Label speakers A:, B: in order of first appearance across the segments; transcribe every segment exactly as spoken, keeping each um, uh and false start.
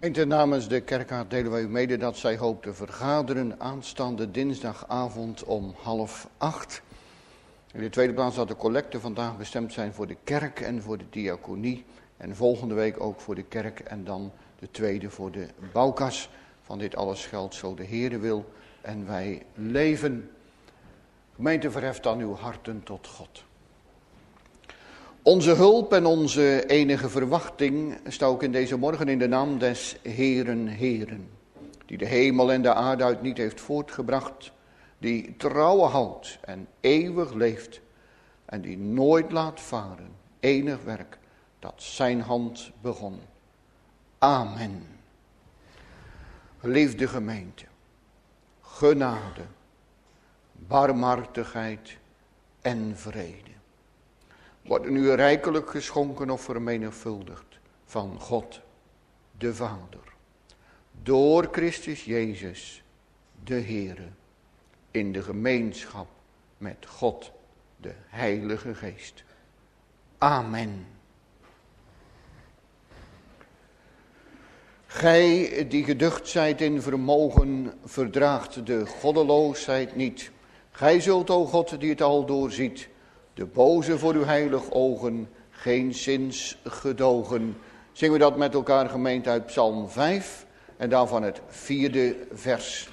A: En namens de kerkraad delen wij u mede dat zij hoopt te vergaderen aanstaande dinsdagavond om half acht. In de tweede plaats dat de collecten vandaag bestemd zijn voor de kerk en voor de diaconie. En volgende week ook voor de kerk en dan de tweede voor de bouwkas. Van dit alles geldt zo de Heere wil en wij leven. Gemeente, verheft dan uw harten tot God. Onze hulp en onze enige verwachting sta ook in deze morgen in de naam des Heeren Heeren. Die de hemel en de aarde uit niet heeft voortgebracht. Die trouwe houdt en eeuwig leeft. En die nooit laat varen. Enig werk dat zijn hand begon. Amen. Geliefde gemeente. Genade. Barmhartigheid en vrede. Worden u rijkelijk geschonken of vermenigvuldigd van God de Vader. Door Christus Jezus de Heere. In de gemeenschap met God de Heilige Geest. Amen. Gij die geducht zijt in vermogen, verdraagt de goddeloosheid niet. Gij zult, o God, die het al doorziet, de boze voor uw heilig ogen, geen zins gedogen. Zingen we dat met elkaar, gemeente, uit Psalm vijf en daarvan het vierde vers.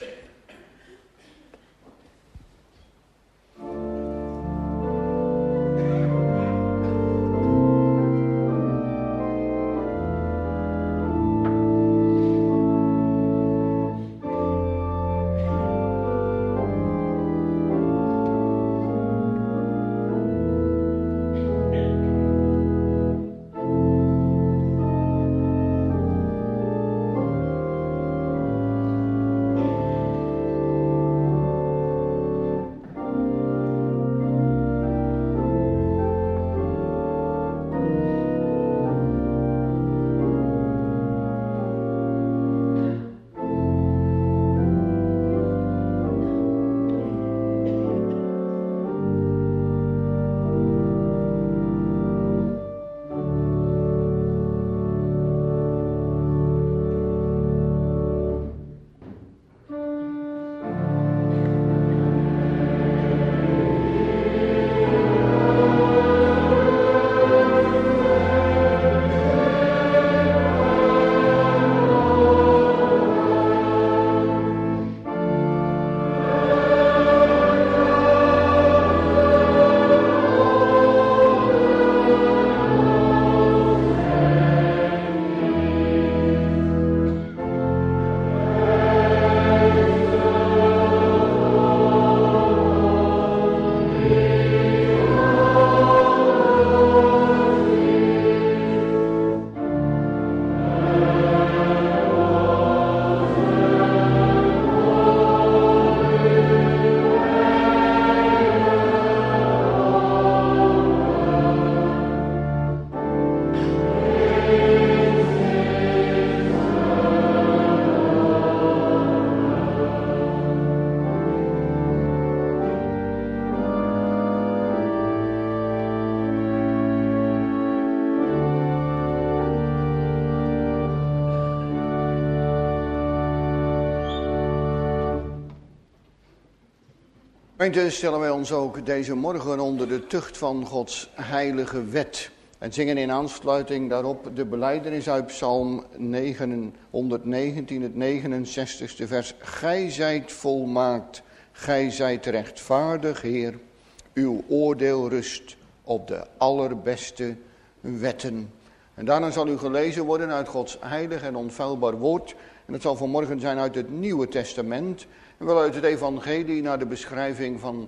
A: Gemeente, stellen wij ons ook deze morgen onder de tucht van Gods heilige wet. En zingen in aansluiting daarop de belijdenis uit Psalm honderdnegentien, het negenenzestigste vers. Gij zijt volmaakt, gij zijt rechtvaardig, Heer. Uw oordeel rust op de allerbeste wetten. En daarna zal u gelezen worden uit Gods heilig en onfeilbaar woord. En dat zal vanmorgen zijn uit het Nieuwe Testament. En wel uit het evangelie naar de beschrijving van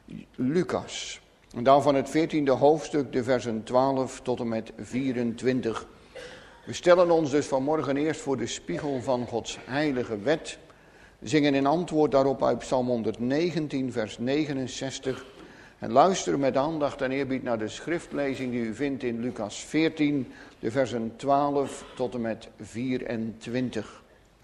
A: Lucas. En daarvan het veertiende hoofdstuk, de versen twaalf tot en met vierentwintig. We stellen ons dus vanmorgen eerst voor de spiegel van Gods heilige wet. Zingen in antwoord daarop uit Psalm honderdnegentien, vers negenenzestig. En luisteren met aandacht en eerbied naar de schriftlezing die u vindt in Lucas veertien, de versen twaalf tot en met vierentwintig.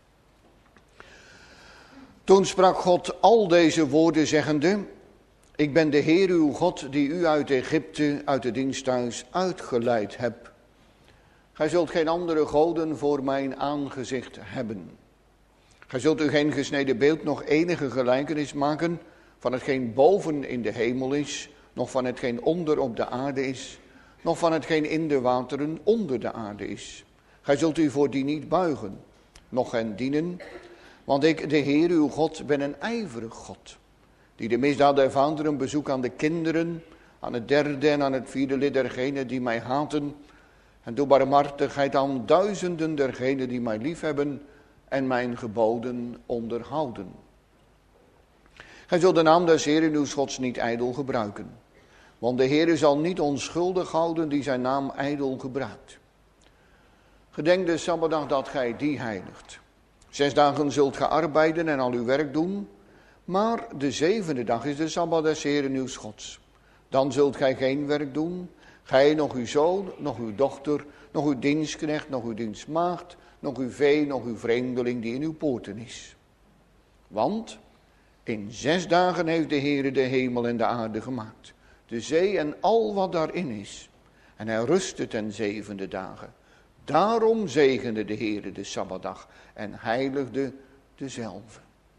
A: Toen sprak God al deze woorden zeggende: Ik ben de Heer uw God die u uit Egypte, uit het diensthuis uitgeleid heb. Gij zult geen andere goden voor mijn aangezicht hebben. Gij zult u geen gesneden beeld nog enige gelijkenis maken van hetgeen boven in de hemel is, nog van hetgeen onder op de aarde is, nog van hetgeen in de wateren onder de aarde is. Gij zult u voor die niet buigen, noch hen dienen, want ik, de Heer uw God, ben een ijverig God, die de misdaad der vaderen bezoekt aan de kinderen, aan het derde en aan het vierde lid dergenen die mij haten, en doe barmhartigheid aan duizenden dergenen die mij liefhebben en mijn geboden onderhouden. Gij zult de naam des Heeren uw Gods niet ijdel gebruiken, want de Heere zal niet onschuldig houden die zijn naam ijdel gebruikt. Gedenk de Sabbatdag dat gij die heiligt. Zes dagen zult ge arbeiden en al uw werk doen, maar de zevende dag is de Sabbat des Heeren uw Gods. Dan zult gij geen werk doen, gij, nog uw zoon, nog uw dochter, nog uw dienstknecht, nog uw dienstmaagd, nog uw vee, nog uw vreemdeling die in uw poorten is. Want in zes dagen heeft de Heere de hemel en de aarde gemaakt, de zee en al wat daarin is. En hij rustte ten zevende dagen. Daarom zegende de Heere de Sabbatdag en heiligde dezelve.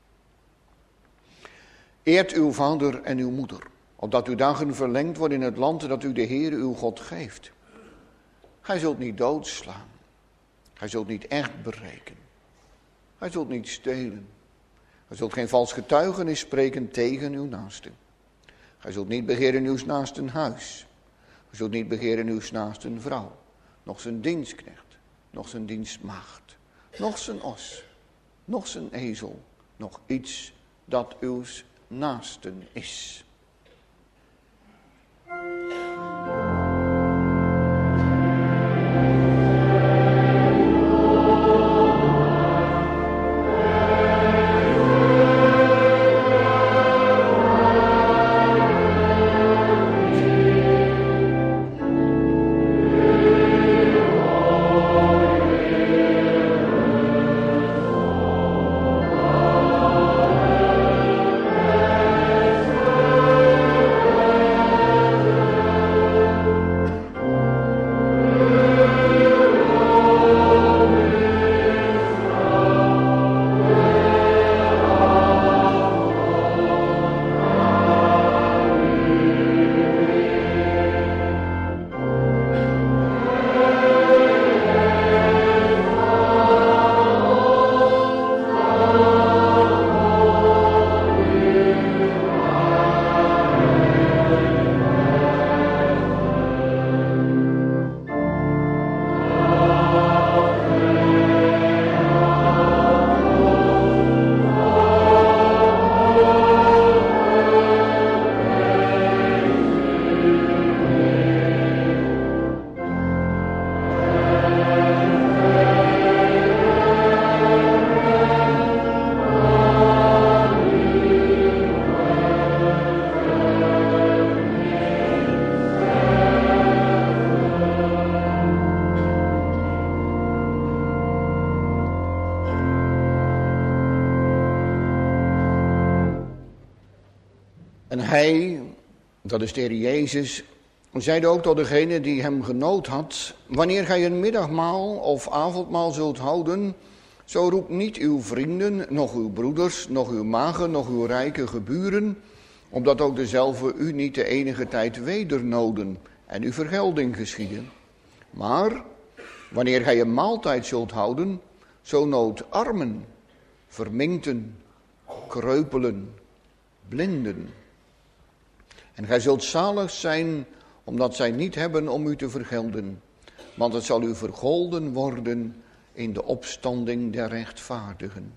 A: Eert uw vader en uw moeder, opdat uw dagen verlengd worden in het land dat u de Heere uw God geeft. Gij zult niet doodslaan. Gij zult niet echt berekenen. Gij zult niet stelen. Gij zult geen vals getuigenis spreken tegen uw naaste. Gij zult niet begeren uw naasten huis. Gij zult niet begeren uw naasten vrouw, nog zijn dienstknecht, nog zijn dienstmaagd, nog zijn os, nog zijn ezel, nog iets dat uw naasten is. En hij, dat is de Heer Jezus, zeide ook tot degene die hem genood had: wanneer gij een middagmaal of avondmaal zult houden, zo roep niet uw vrienden, nog uw broeders, nog uw magen, nog uw rijke geburen, opdat ook dezelfde u niet de enige tijd wedernoden en uw vergelding geschieden. Maar wanneer gij een maaltijd zult houden, zo nood armen, verminkten, kreupelen, blinden. En gij zult zalig zijn, omdat zij niet hebben om u te vergelden, want het zal u vergolden worden in de opstanding der rechtvaardigen.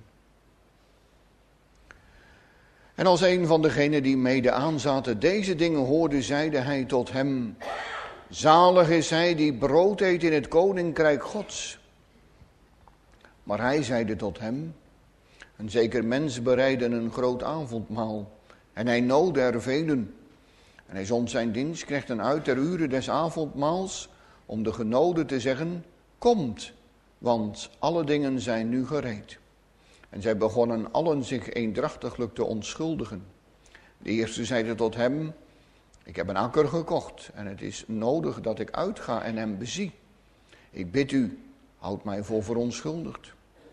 A: En als een van degenen die mede aanzaten deze dingen hoorde, zeide hij tot hem: zalig is hij die brood eet in het koninkrijk Gods. Maar hij zeide tot hem: een zeker mens bereidde een groot avondmaal, en hij noodde er velen. En hij zond zijn dienstknechten uit ter ure des avondmaals, om de genoden te zeggen: komt, want alle dingen zijn nu gereed. En zij begonnen allen zich eendrachtiglijk te onschuldigen. De eerste zeide tot hem: ik heb een akker gekocht en het is nodig dat ik uitga en hem bezie. ik bid u, houd mij voor verontschuldigd.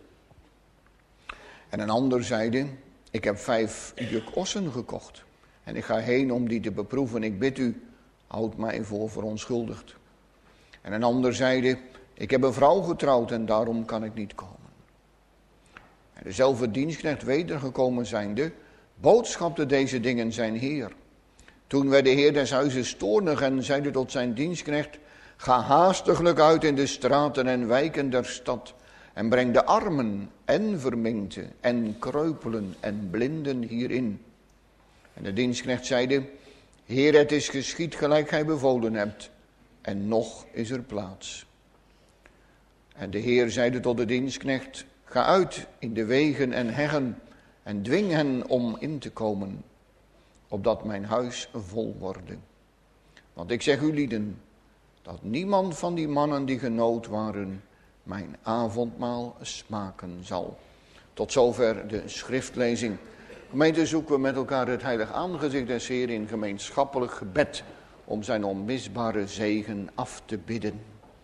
A: En een ander zeide, ik heb vijf juk ossen gekocht. En ik ga heen om die te beproeven. Ik bid u, houd mij voor verontschuldigd. En een ander zeide, ik heb een vrouw getrouwd en daarom kan ik niet komen. En dezelfde dienstknecht wedergekomen zijnde, boodschapte deze dingen zijn heer. Toen werd de heer des huizes toornig en zeide tot zijn dienstknecht, ga haastiglijk uit in de straten en wijken der stad en breng de armen en verminkten en kreupelen en blinden hierin. En de dienstknecht zeide, Heer, het is geschied gelijk gij bevolen hebt, en nog is er plaats. En de Heer zeide tot de dienstknecht, ga uit in de wegen en heggen en dwing hen om in te komen, opdat mijn huis vol worde. Want ik zeg u lieden, dat niemand van die mannen die genood waren, mijn avondmaal smaken zal. Tot zover de schriftlezing. Gemeente, zoeken we met elkaar het heilig aangezicht des Heer in gemeenschappelijk gebed om zijn onmisbare zegen af te bidden.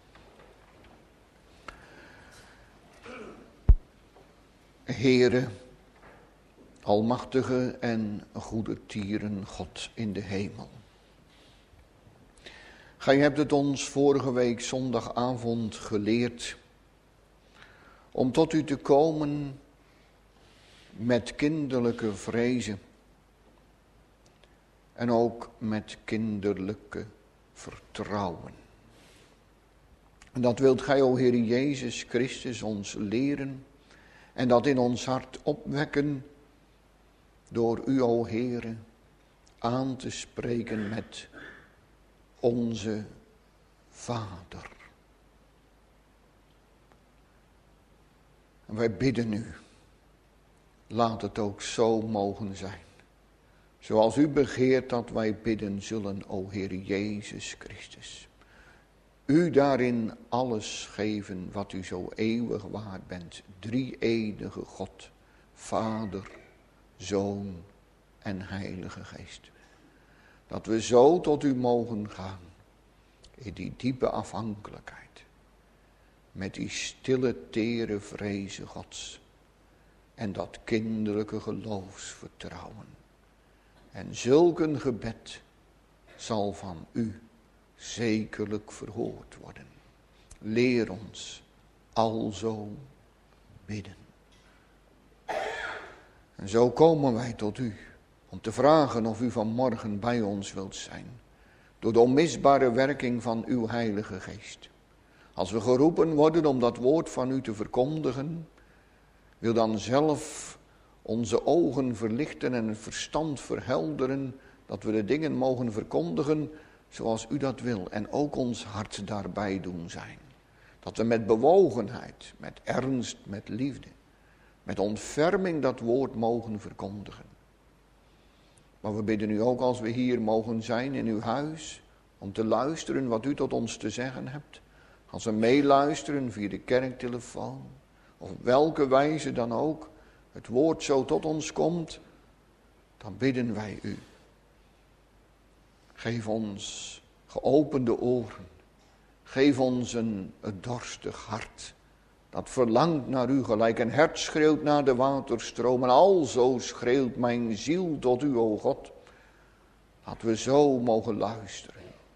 A: Heere, almachtige en goede tieren God in de hemel. Gij hebt het ons vorige week zondagavond geleerd om tot u te komen met kinderlijke vrezen en ook met kinderlijke vertrouwen. En dat wilt gij, o Heer Jezus Christus, ons leren en dat in ons hart opwekken door u, o Heere, aan te spreken met onze Vader. En wij bidden u, laat het ook zo mogen zijn. Zoals u begeert dat wij bidden zullen, o Heer Jezus Christus. U daarin alles geven wat u zo eeuwig waard bent. Drie-enige God, Vader, Zoon en Heilige Geest. Dat we zo tot u mogen gaan, in die diepe afhankelijkheid. Met die stille, tere vrezen Gods. En dat kinderlijke geloofsvertrouwen. En zulk een gebed zal van u zekerlijk verhoord worden. Leer ons alzo bidden. En zo komen wij tot u om te vragen of u vanmorgen bij ons wilt zijn. Door de onmisbare werking van uw Heilige Geest. Als we geroepen worden om dat woord van u te verkondigen, wil dan zelf onze ogen verlichten en het verstand verhelderen, dat we de dingen mogen verkondigen zoals u dat wil. En ook ons hart daarbij doen zijn. Dat we met bewogenheid, met ernst, met liefde, met ontferming dat woord mogen verkondigen. Maar we bidden u ook als we hier mogen zijn in uw huis, om te luisteren wat u tot ons te zeggen hebt. Als we meeluisteren via de kerktelefoon, of op welke wijze dan ook het woord zo tot ons komt, dan bidden wij u. Geef ons geopende oren. Geef ons een, een dorstig hart. Dat verlangt naar u gelijk een hert schreeuwt naar de waterstroom. En alzo schreeuwt mijn ziel tot u, o God. Dat we zo mogen luisteren.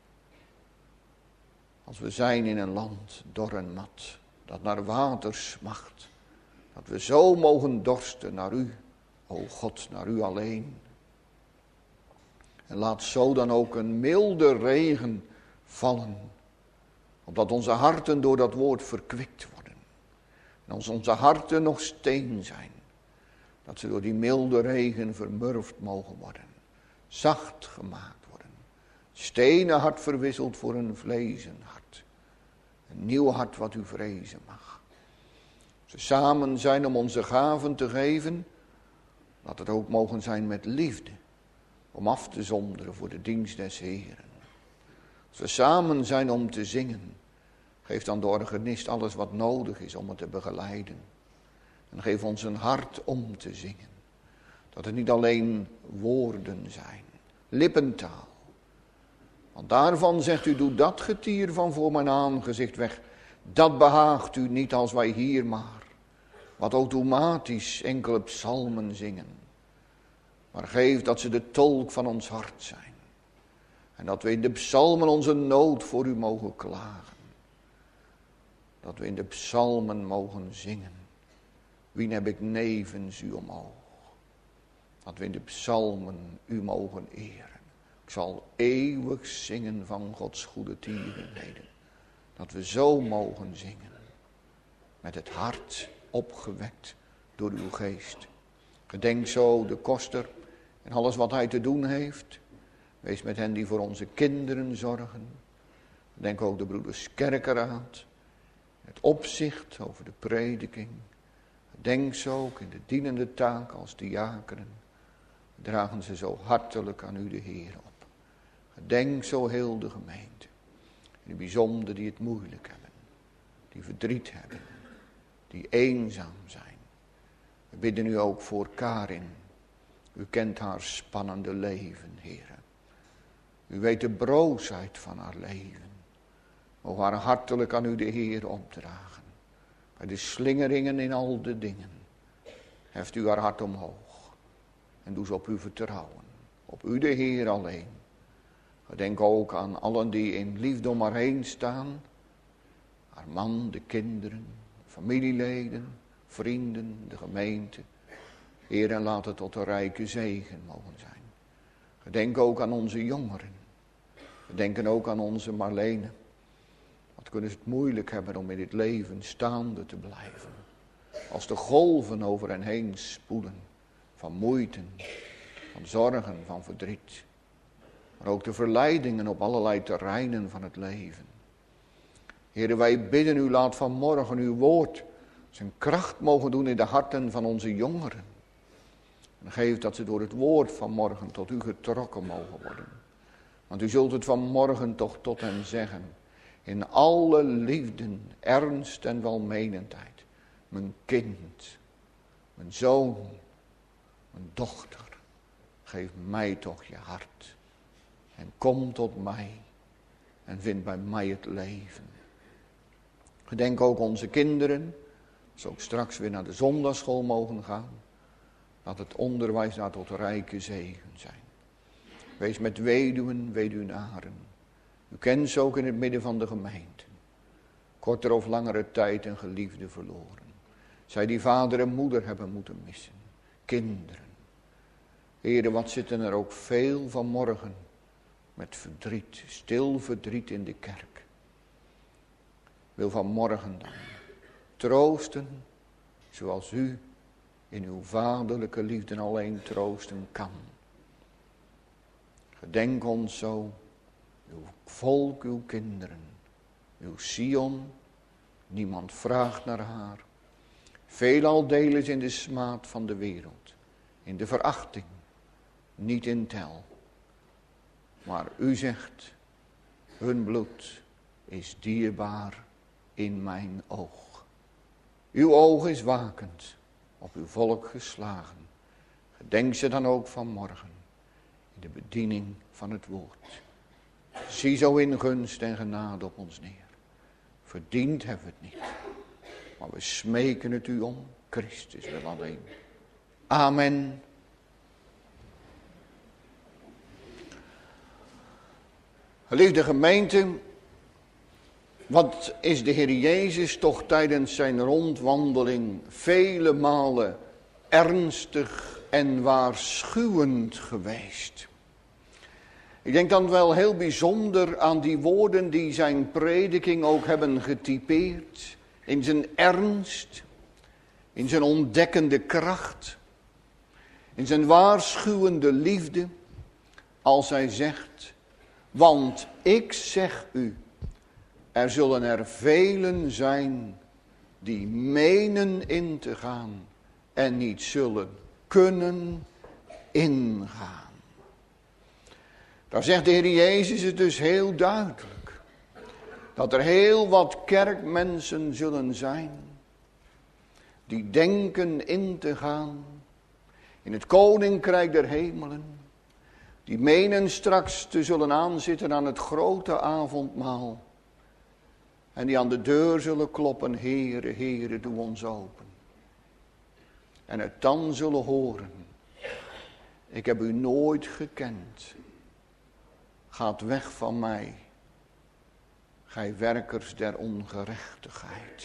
A: Als we zijn in een land dor en mat, dat naar water smacht. Dat we zo mogen dorsten naar u, o God, naar u alleen. En laat zo dan ook een milde regen vallen, opdat onze harten door dat woord verkwikt worden. En als onze harten nog steen zijn, dat ze door die milde regen vermurfd mogen worden. Zacht gemaakt worden. Stenen hart verwisseld voor een vlezen hart. Een nieuw hart wat u vrezen mag. Als we samen zijn om onze gaven te geven, laat het ook mogen zijn met liefde. Om af te zonderen voor de dienst des Heeren. Als we samen zijn om te zingen, geef dan de organist alles wat nodig is om het te begeleiden. En geef ons een hart om te zingen. Dat het niet alleen woorden zijn, lippentaal. Want daarvan zegt u, doe dat getier van voor mijn aangezicht weg. Dat behaagt u niet als wij hier maar wat automatisch enkele psalmen zingen. Maar geef dat ze de tolk van ons hart zijn. En dat we in de psalmen onze nood voor u mogen klagen. Dat we in de psalmen mogen zingen. Wien heb ik nevens u omhoog. Dat we in de psalmen u mogen eren. Ik zal eeuwig zingen van Gods goede tierenheden. Dat we zo mogen zingen. Met het hart opgewekt door uw geest. Gedenk zo de koster en alles wat hij te doen heeft. Wees met hen die voor onze kinderen zorgen. Denk ook de broeders Kerkeraad. Het opzicht over de prediking. Denk zo ook in de dienende taak als diakenen. Dragen ze zo hartelijk aan u de Heer op. Gedenk zo heel de gemeente. In het bijzonder die het moeilijk hebben. Die verdriet hebben. Die eenzaam zijn. We bidden u ook voor Karin. U kent haar spannende leven, Heere. U weet de broosheid van haar leven. Mogen haar hartelijk aan u de Heer opdragen. Bij de slingeringen in al de dingen. Heft u haar hart omhoog. En doe ze op u vertrouwen. Op u de Heer alleen. Denk ook aan allen die in liefde om haar heen staan. Haar man, de kinderen, familieleden, vrienden, de gemeente. Heer, en laat het tot een rijke zegen mogen zijn. Gedenk ook aan onze jongeren. Gedenken ook aan onze Marlene. Wat kunnen ze het moeilijk hebben om in dit leven staande te blijven. Als de golven over hen heen spoelen. Van moeite, van zorgen, van verdriet. Maar ook de verleidingen op allerlei terreinen van het leven. Heere, wij bidden u, laat vanmorgen uw woord zijn kracht mogen doen in de harten van onze jongeren. En geef dat ze door het woord van morgen tot u getrokken mogen worden. Want u zult het vanmorgen toch tot hen zeggen. In alle liefden, ernst en welmenendheid. Mijn kind, mijn zoon, mijn dochter. Geef mij toch je hart. En kom tot mij. En vind bij mij het leven. Gedenk ook onze kinderen. Als ze ook straks weer naar de zondagschool mogen gaan. Dat het onderwijs daar tot rijke zegen zijn. Wees met weduwen, weduwnaren. U kent ze ook in het midden van de gemeente. Korter of langere tijd een geliefde verloren. Zij die vader en moeder hebben moeten missen. Kinderen. Heere, wat zitten er ook veel vanmorgen met verdriet, stil verdriet in de kerk. Wil vanmorgen dan troosten zoals u in uw vaderlijke liefde alleen troosten kan. Gedenk ons zo, uw volk, uw kinderen, uw Sion, niemand vraagt naar haar. Veelal delen ze in de smaad van de wereld, in de verachting, niet in tel. Maar u zegt, hun bloed is dierbaar in mijn oog. Uw oog is wakend, op uw volk geslagen. Gedenk ze dan ook vanmorgen, in de bediening van het woord. Zie zo in gunst en genade op ons neer. Verdiend hebben we het niet, maar we smeken het u om, Christus wil alleen. Amen. Geliefde gemeente, wat is de Heer Jezus toch tijdens zijn rondwandeling vele malen ernstig en waarschuwend geweest. Ik denk dan wel heel bijzonder aan die woorden die zijn prediking ook hebben getypeerd. In zijn ernst, in zijn ontdekkende kracht, in zijn waarschuwende liefde. Als hij zegt, want ik zeg u, er zullen er velen zijn die menen in te gaan en niet zullen kunnen ingaan. Daar zegt de Heer Jezus het dus heel duidelijk. Dat er heel wat kerkmensen zullen zijn die denken in te gaan in het koninkrijk der hemelen. Die menen straks te zullen aanzitten aan het grote avondmaal. En die aan de deur zullen kloppen, Heere, Heere, doe ons open. En het dan zullen horen, ik heb u nooit gekend. Gaat weg van mij, gij werkers der ongerechtigheid.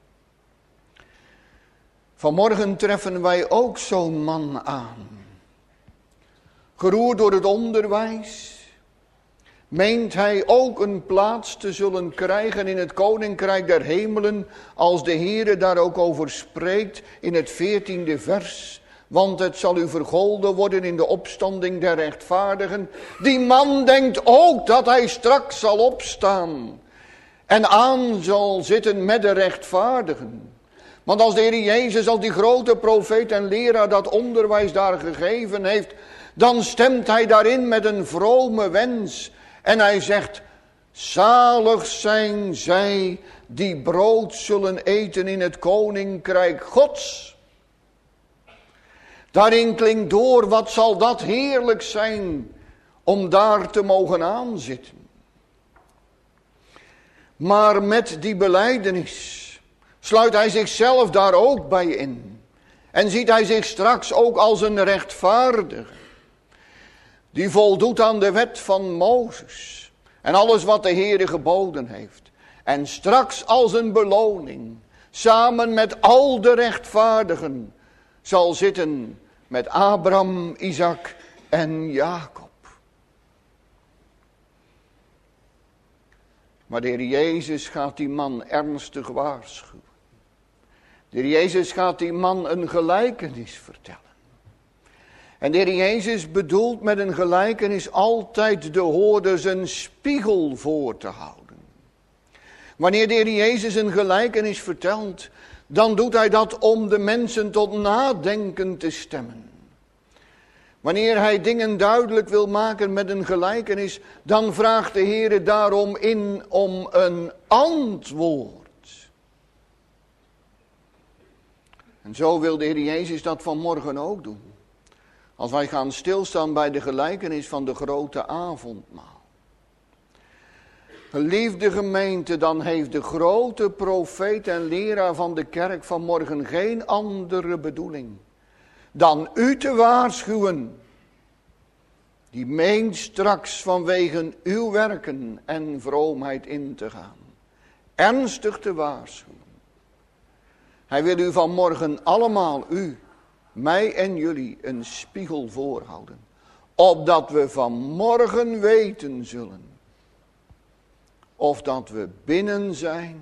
A: Vanmorgen treffen wij ook zo'n man aan. Geroerd door het onderwijs, meent hij ook een plaats te zullen krijgen in het koninkrijk der hemelen, als de Heere daar ook over spreekt in het veertiende vers. Want het zal u vergolden worden in de opstanding der rechtvaardigen. Die man denkt ook dat hij straks zal opstaan en aan zal zitten met de rechtvaardigen. Want als de Heer Jezus, als die grote profeet en leraar dat onderwijs daar gegeven heeft, dan stemt hij daarin met een vrome wens. En hij zegt, zalig zijn zij die brood zullen eten in het koninkrijk Gods. Daarin klinkt door, wat zal dat heerlijk zijn om daar te mogen aanzitten. Maar met die belijdenis sluit hij zichzelf daar ook bij in. En ziet hij zich straks ook als een rechtvaardige. Die voldoet aan de wet van Mozes. En alles wat de Heere geboden heeft. En straks als een beloning, samen met al de rechtvaardigen, zal zitten met Abraham, Isaac en Jacob. Maar de Heer Jezus gaat die man ernstig waarschuwen. De Heer Jezus gaat die man een gelijkenis vertellen. En de Heer Jezus bedoelt met een gelijkenis altijd de hoorders een spiegel voor te houden. Wanneer de Heer Jezus een gelijkenis vertelt, dan doet hij dat om de mensen tot nadenken te stemmen. Wanneer hij dingen duidelijk wil maken met een gelijkenis, dan vraagt de Heer daarom in om een antwoord. En zo wil de Heer Jezus dat vanmorgen ook doen. Als wij gaan stilstaan bij de gelijkenis van de grote avondmaal. Geliefde gemeente, dan heeft de grote profeet en leraar van de kerk vanmorgen geen andere bedoeling dan u te waarschuwen, die meent straks vanwege uw werken en vroomheid in te gaan. Ernstig te waarschuwen. Hij wil u vanmorgen allemaal, u, mij en jullie, een spiegel voorhouden. Opdat we vanmorgen weten zullen of dat we binnen zijn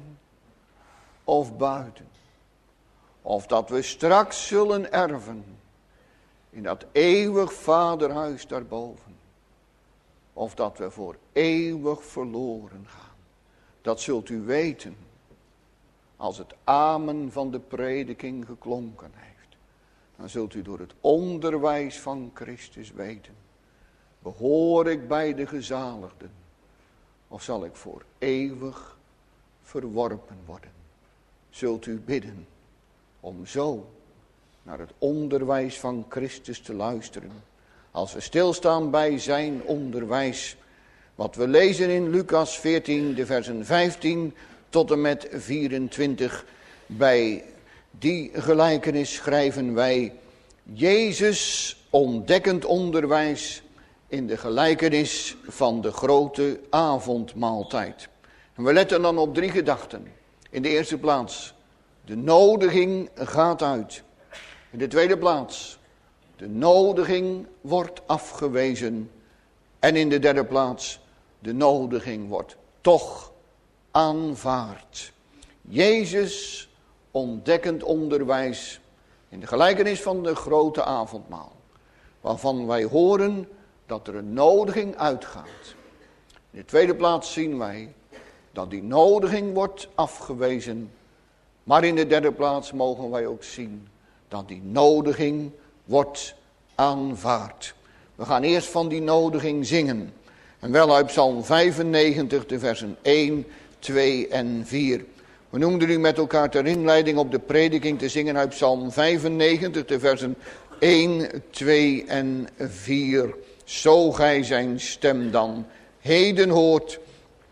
A: of buiten. Of dat we straks zullen erven in dat eeuwig vaderhuis daarboven. Of dat we voor eeuwig verloren gaan. Dat zult u weten als het amen van de prediking geklonken heeft. Dan zult u door het onderwijs van Christus weten. Behoor ik bij de gezaligden? Of zal ik voor eeuwig verworpen worden? Zult u bidden om zo naar het onderwijs van Christus te luisteren. Als we stilstaan bij zijn onderwijs. Wat we lezen in Lucas veertien, de versen vijftien tot en met vierentwintig. Bij die gelijkenis schrijven wij Jezus ontdekkend onderwijs in de gelijkenis van de grote avondmaaltijd. En we letten dan op drie gedachten. In de eerste plaats, de nodiging gaat uit. In de tweede plaats, de nodiging wordt afgewezen. En in de derde plaats, de nodiging wordt toch aanvaard. Jezus ontdekkend onderwijs in de gelijkenis van de grote avondmaal. Waarvan wij horen dat er een nodiging uitgaat. In de tweede plaats zien wij dat die nodiging wordt afgewezen. Maar in de derde plaats mogen wij ook zien dat die nodiging wordt aanvaard. We gaan eerst van die nodiging zingen. En wel uit Psalm vijfennegentig, de versen één, twee en vier. We noemden u met elkaar ter inleiding op de prediking te zingen uit Psalm vijfennegentig, de versen één, twee en vier. Zo gij zijn stem dan heden hoort,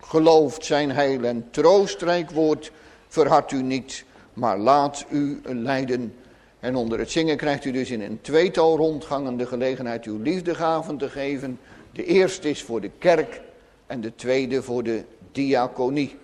A: Gelooft zijn heil en troostrijk woord, verhard u niet, maar laat u leiden. En onder het zingen krijgt u dus in een tweetal rondgangen de gelegenheid uw liefdegaven te geven. De eerste is voor de kerk en de tweede voor de diaconie.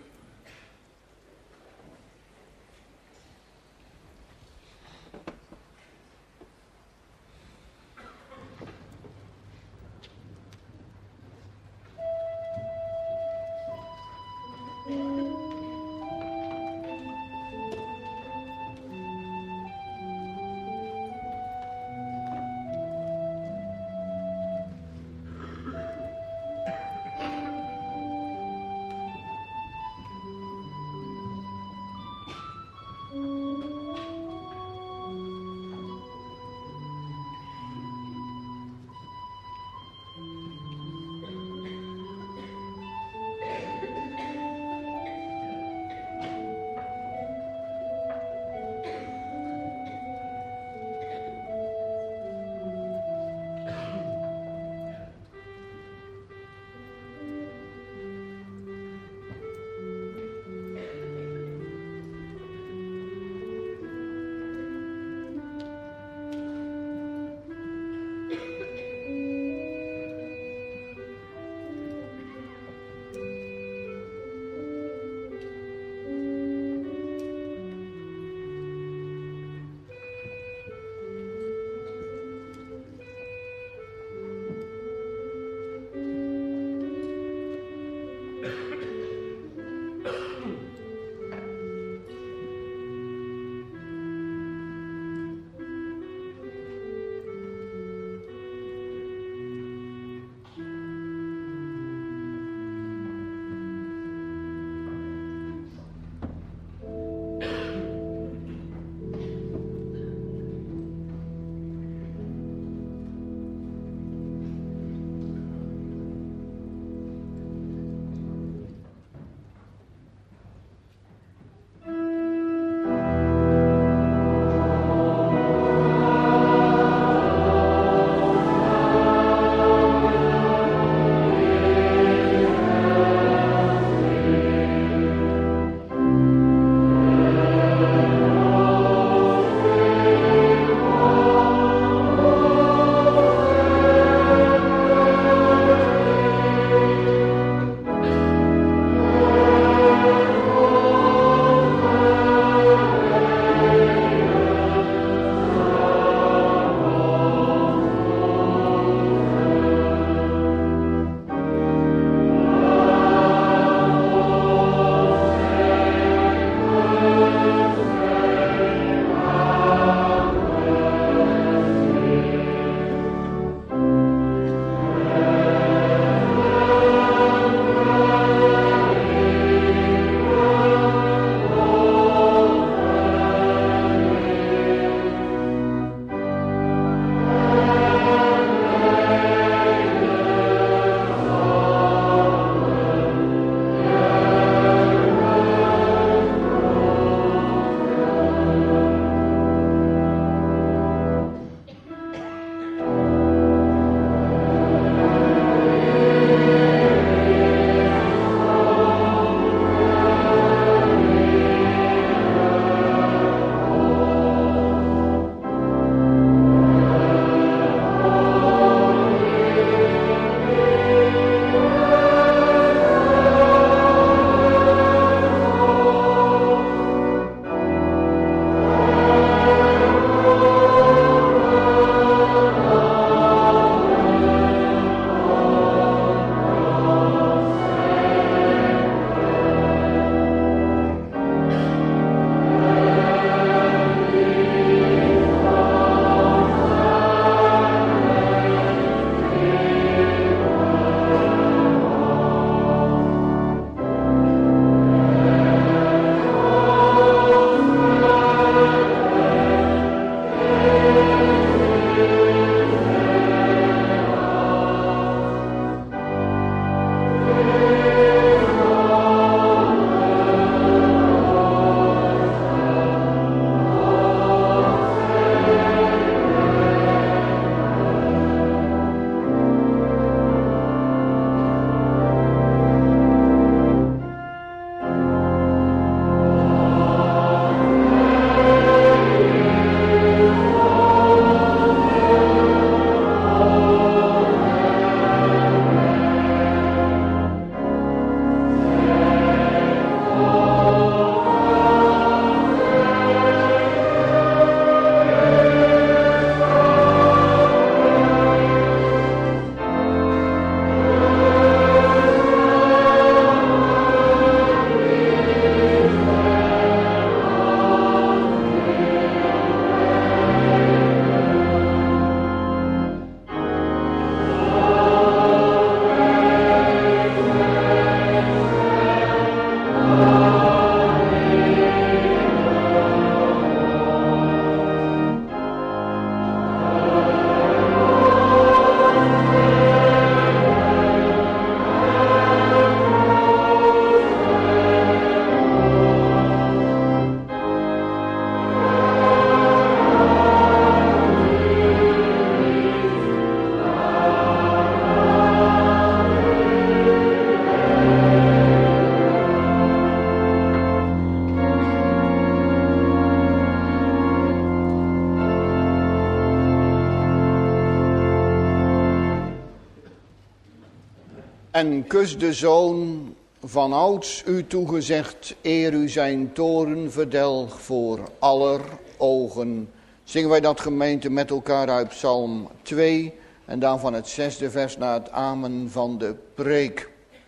A: En kus de zoon van ouds u toegezegd, eer u zijn toren verdelg voor aller ogen. Zingen wij dat gemeente met elkaar uit Psalm twee en dan van het zesde vers naar het amen van de preek.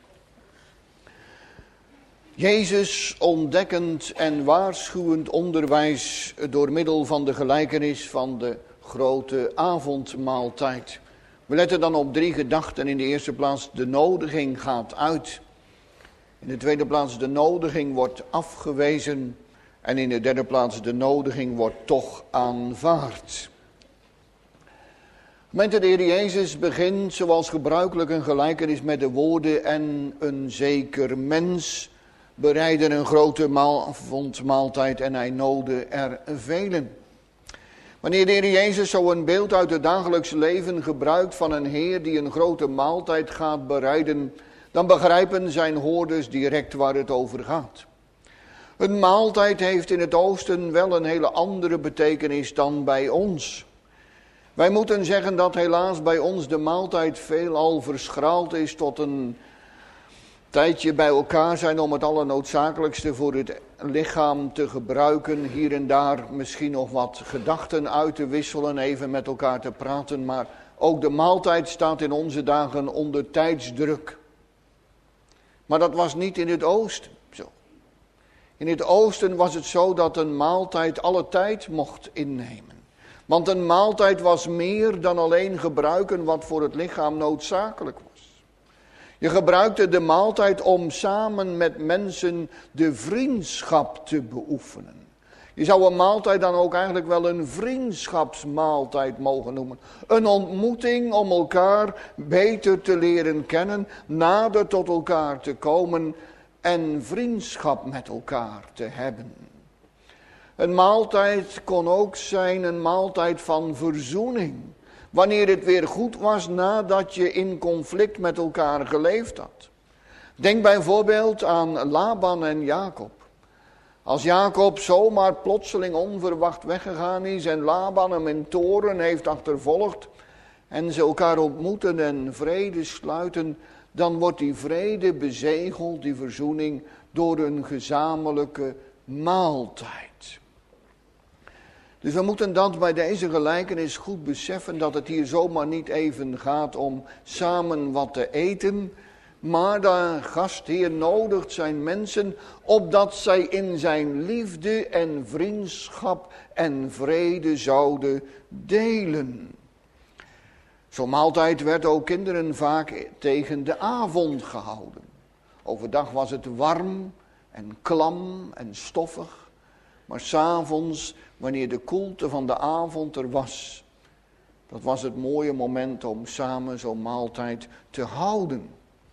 A: Jezus ontdekkend en waarschuwend onderwijs door middel van de gelijkenis van de grote avondmaaltijd. We letten dan op drie gedachten. In de eerste plaats, de nodiging gaat uit. In de tweede plaats, de nodiging wordt afgewezen. En in de derde plaats, de nodiging wordt toch aanvaard. Gemeente, de Heer Jezus begint zoals gebruikelijk een gelijkenis met de woorden en een zeker mens bereidde een grote avondmaaltijd en hij noodde er velen. Wanneer de Heer Jezus zo een beeld uit het dagelijks leven gebruikt van een Heer die een grote maaltijd gaat bereiden, dan begrijpen zijn hoorders direct waar het over gaat. Een maaltijd heeft in het oosten wel een hele andere betekenis dan bij ons. Wij moeten zeggen dat helaas bij ons de maaltijd veelal verschraald is tot een tijdje bij elkaar zijn om het allernoodzakelijkste voor het lichaam te gebruiken. Hier en daar misschien nog wat gedachten uit te wisselen, even met elkaar te praten. Maar ook de maaltijd staat in onze dagen onder tijdsdruk. Maar dat was niet in het oosten zo. In het oosten was het zo dat een maaltijd alle tijd mocht innemen. Want een maaltijd was meer dan alleen gebruiken wat voor het lichaam noodzakelijk was. Je gebruikte de maaltijd om samen met mensen de vriendschap te beoefenen. Je zou een maaltijd dan ook eigenlijk wel een vriendschapsmaaltijd mogen noemen. Een ontmoeting om elkaar beter te leren kennen, nader tot elkaar te komen en vriendschap met elkaar te hebben. Een maaltijd kon ook zijn een maaltijd van verzoening. Wanneer het weer goed was nadat je in conflict met elkaar geleefd had. Denk bijvoorbeeld aan Laban en Jacob. Als Jacob zomaar plotseling onverwacht weggegaan is en Laban hem in toren heeft achtervolgd en ze elkaar ontmoeten en vrede sluiten, dan wordt die vrede bezegeld, die verzoening, door een gezamenlijke maaltijd. Dus we moeten dat bij deze gelijkenis goed beseffen, dat het hier zomaar niet even gaat om samen wat te eten, maar de gastheer nodigt zijn mensen opdat zij in zijn liefde en vriendschap en vrede zouden delen. Zo'n maaltijd werd ook kinderen vaak tegen de avond gehouden. Overdag was het warm en klam en stoffig. Maar 's avonds, wanneer de koelte van de avond er was, dat was het mooie moment om samen zo'n maaltijd te houden.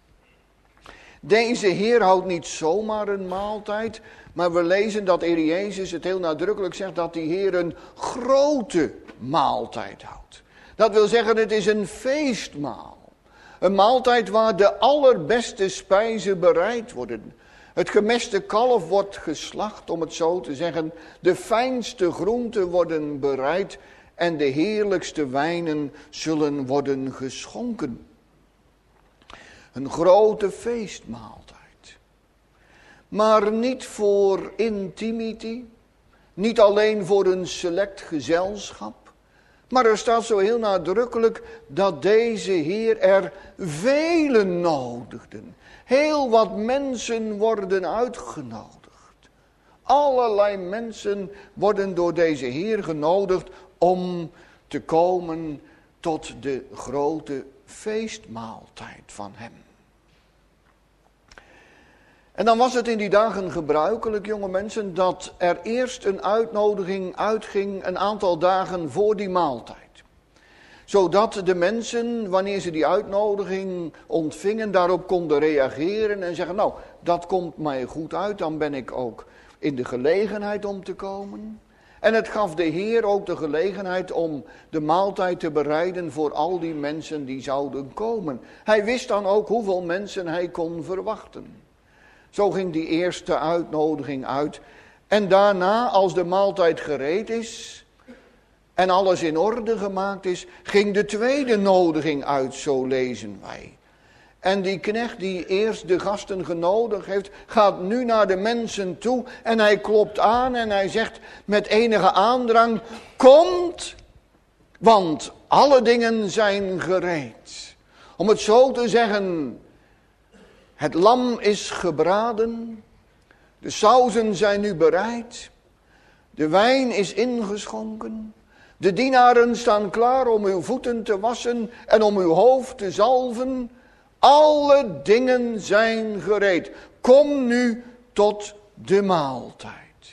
A: Deze Heer houdt niet zomaar een maaltijd, maar we lezen dat Heer Jezus het heel nadrukkelijk zegt dat die Heer een grote maaltijd houdt. Dat wil zeggen, het is een feestmaal. Een maaltijd waar de allerbeste spijzen bereid worden. Het gemeste kalf wordt geslacht, om het zo te zeggen. De fijnste groenten worden bereid en de heerlijkste wijnen zullen worden geschonken. Een grote feestmaaltijd. Maar niet voor intimity, niet alleen voor een select gezelschap. Maar er staat zo heel nadrukkelijk dat deze Heer er velen nodigden. Heel wat mensen worden uitgenodigd. Allerlei mensen worden door deze Heer genodigd om te komen tot de grote feestmaaltijd van hem. En dan was het in die dagen gebruikelijk, jonge mensen, dat er eerst een uitnodiging uitging een aantal dagen voor die maaltijd. Zodat de mensen, wanneer ze die uitnodiging ontvingen, daarop konden reageren en zeggen, nou, dat komt mij goed uit, dan ben ik ook in de gelegenheid om te komen. En het gaf de Heer ook de gelegenheid om de maaltijd te bereiden voor al die mensen die zouden komen. Hij wist dan ook hoeveel mensen hij kon verwachten. Zo ging die eerste uitnodiging uit. En daarna, als de maaltijd gereed is en alles in orde gemaakt is, ging de tweede nodiging uit, zo lezen wij. En die knecht die eerst de gasten genodigd heeft, gaat nu naar de mensen toe en hij klopt aan en hij zegt met enige aandrang, komt, want alle dingen zijn gereed. Om het zo te zeggen, het lam is gebraden, de sauzen zijn nu bereid, de wijn is ingeschonken, de dienaren staan klaar om uw voeten te wassen en om uw hoofd te zalven. Alle dingen zijn gereed. Kom nu tot de maaltijd.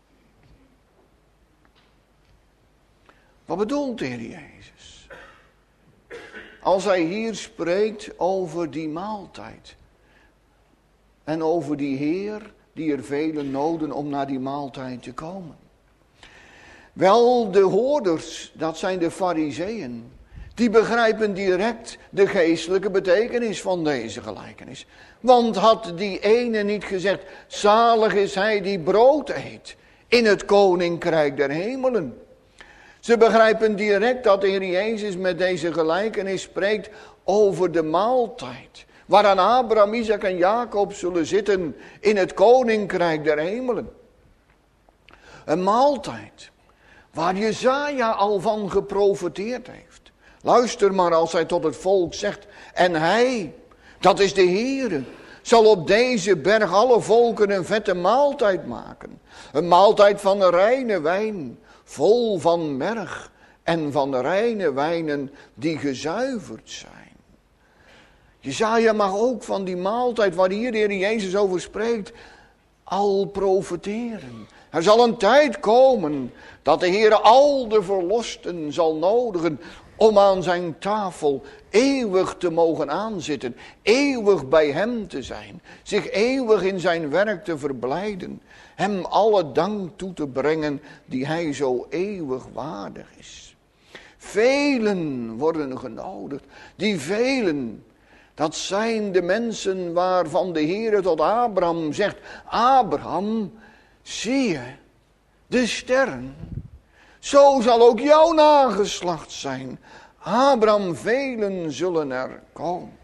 A: Wat bedoelt de Heer Jezus? Als hij hier spreekt over die maaltijd. En over die Heer die er velen noden om naar die maaltijd te komen. Wel, de hoorders, dat zijn de Farizeeën. Die begrijpen direct de geestelijke betekenis van deze gelijkenis. Want had die ene niet gezegd, zalig is hij die brood eet in het koninkrijk der hemelen. Ze begrijpen direct dat de Heer Jezus met deze gelijkenis spreekt over de maaltijd. Waaraan Abraham, Isaac en Jacob zullen zitten in het koninkrijk der hemelen. Een maaltijd waar Jesaja al van geprofeteerd heeft. Luister maar als hij tot het volk zegt, en hij, dat is de Heere, zal op deze berg alle volken een vette maaltijd maken. Een maaltijd van de reine wijn, vol van merg en van de reine wijnen die gezuiverd zijn. Jesaja mag ook van die maaltijd waar hier de Heer Jezus over spreekt, al profeteren. Er zal een tijd komen dat de Heer al de verlosten zal nodigen om aan zijn tafel eeuwig te mogen aanzitten, eeuwig bij hem te zijn, zich eeuwig in zijn werk te verblijden, hem alle dank toe te brengen die hij zo eeuwig waardig is. Velen worden genodigd, die velen, dat zijn de mensen waarvan de Heer tot Abraham zegt, Abraham, zie je de sterren? Zo zal ook jouw nageslacht zijn. Abraham, velen zullen er komen.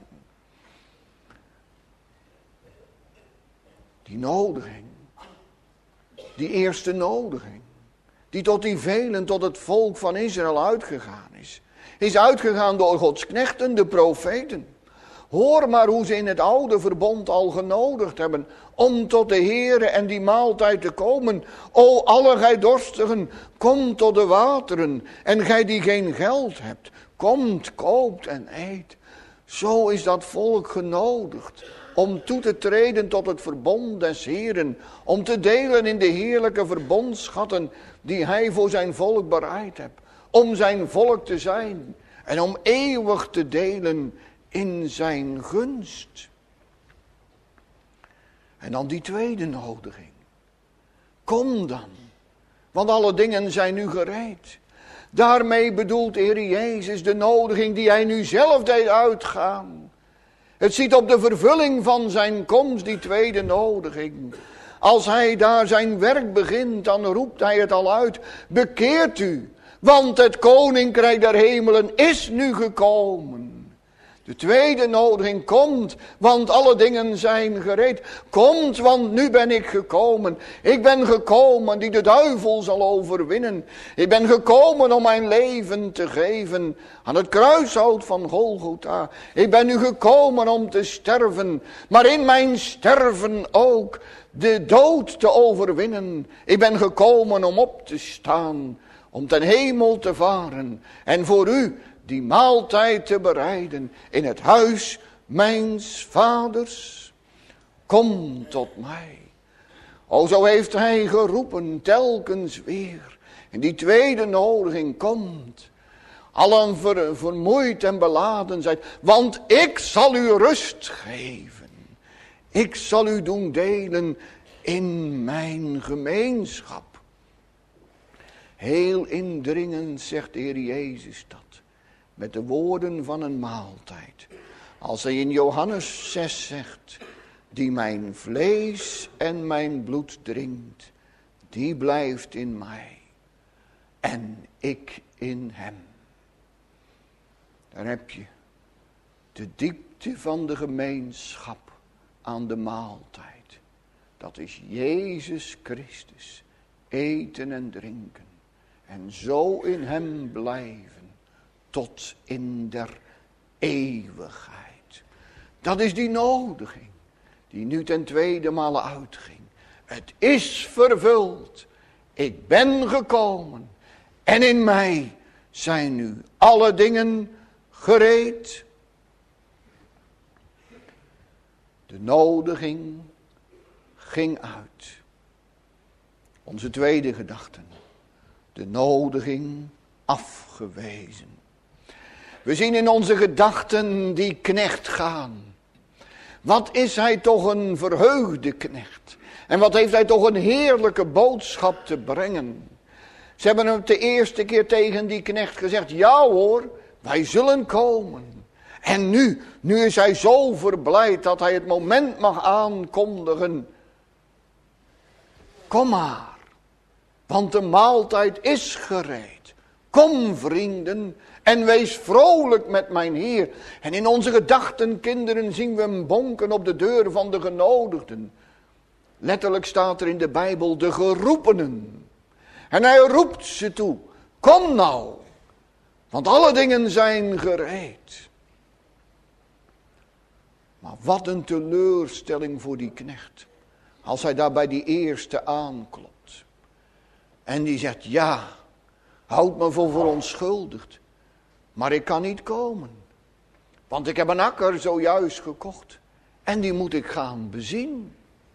A: Die nodiging, die eerste nodiging, die tot die velen, tot het volk van Israël uitgegaan is, is uitgegaan door Gods knechten, de profeten. Hoor maar hoe ze in het oude verbond al genodigd hebben om tot de Heere en die maaltijd te komen. O alle gij dorstigen, kom tot de wateren. En gij die geen geld hebt, komt, koopt en eet. Zo is dat volk genodigd om toe te treden tot het verbond des Heeren. Om te delen in de heerlijke verbondschatten die hij voor zijn volk bereid hebt. Om zijn volk te zijn en om eeuwig te delen in zijn gunst. En dan die tweede nodiging. Kom dan, want alle dingen zijn nu gereed. Daarmee bedoelt de Heer Jezus de nodiging die hij nu zelf deed uitgaan. Het ziet op de vervulling van zijn komst, die tweede nodiging. Als hij daar zijn werk begint, dan roept hij het al uit. Bekeert u, want het koninkrijk der hemelen is nu gekomen. De tweede nodiging komt, want alle dingen zijn gereed. Komt, want nu ben ik gekomen. Ik ben gekomen die de duivel zal overwinnen. Ik ben gekomen om mijn leven te geven aan het kruishout van Golgotha. Ik ben nu gekomen om te sterven, maar in mijn sterven ook de dood te overwinnen. Ik ben gekomen om op te staan, om ten hemel te varen en voor u die maaltijd te bereiden in het huis mijns vaders. Kom tot mij. O, zo heeft hij geroepen telkens weer. En die tweede nodiging komt. Allen ver, vermoeid en beladen zijn. Want ik zal u rust geven. Ik zal u doen delen in mijn gemeenschap. Heel indringend zegt de Heer Jezus dat. Met de woorden van een maaltijd. Als hij in Johannes zes zegt. Die mijn vlees en mijn bloed drinkt. Die blijft in mij. En ik in hem. Daar heb je de diep diepte van de gemeenschap aan de maaltijd. Dat is Jezus Christus. Eten en drinken. En zo in hem blijven. Tot in der eeuwigheid. Dat is die nodiging. Die nu ten tweede male uitging. Het is vervuld. Ik ben gekomen. En in mij zijn nu alle dingen gereed. De nodiging ging uit. Onze tweede gedachte. De nodiging afgewezen. We zien in onze gedachten die knecht gaan. Wat is hij toch een verheugde knecht. En wat heeft hij toch een heerlijke boodschap te brengen. Ze hebben hem de eerste keer tegen die knecht gezegd. Ja hoor, wij zullen komen. En nu, nu is hij zo verblijd dat hij het moment mag aankondigen. Kom maar, want de maaltijd is gereed. Kom vrienden en wees vrolijk met mijn Heer. En in onze gedachten, kinderen, zien we hem bonken op de deur van de genodigden. Letterlijk staat er in de Bijbel de geroepenen. En hij roept ze toe. Kom nou, want alle dingen zijn gereed. Maar wat een teleurstelling voor die knecht. Als hij daar bij die eerste aanklopt. En die zegt, ja, houd me voor verontschuldigd. Maar ik kan niet komen. Want ik heb een akker zojuist gekocht. En die moet ik gaan bezien.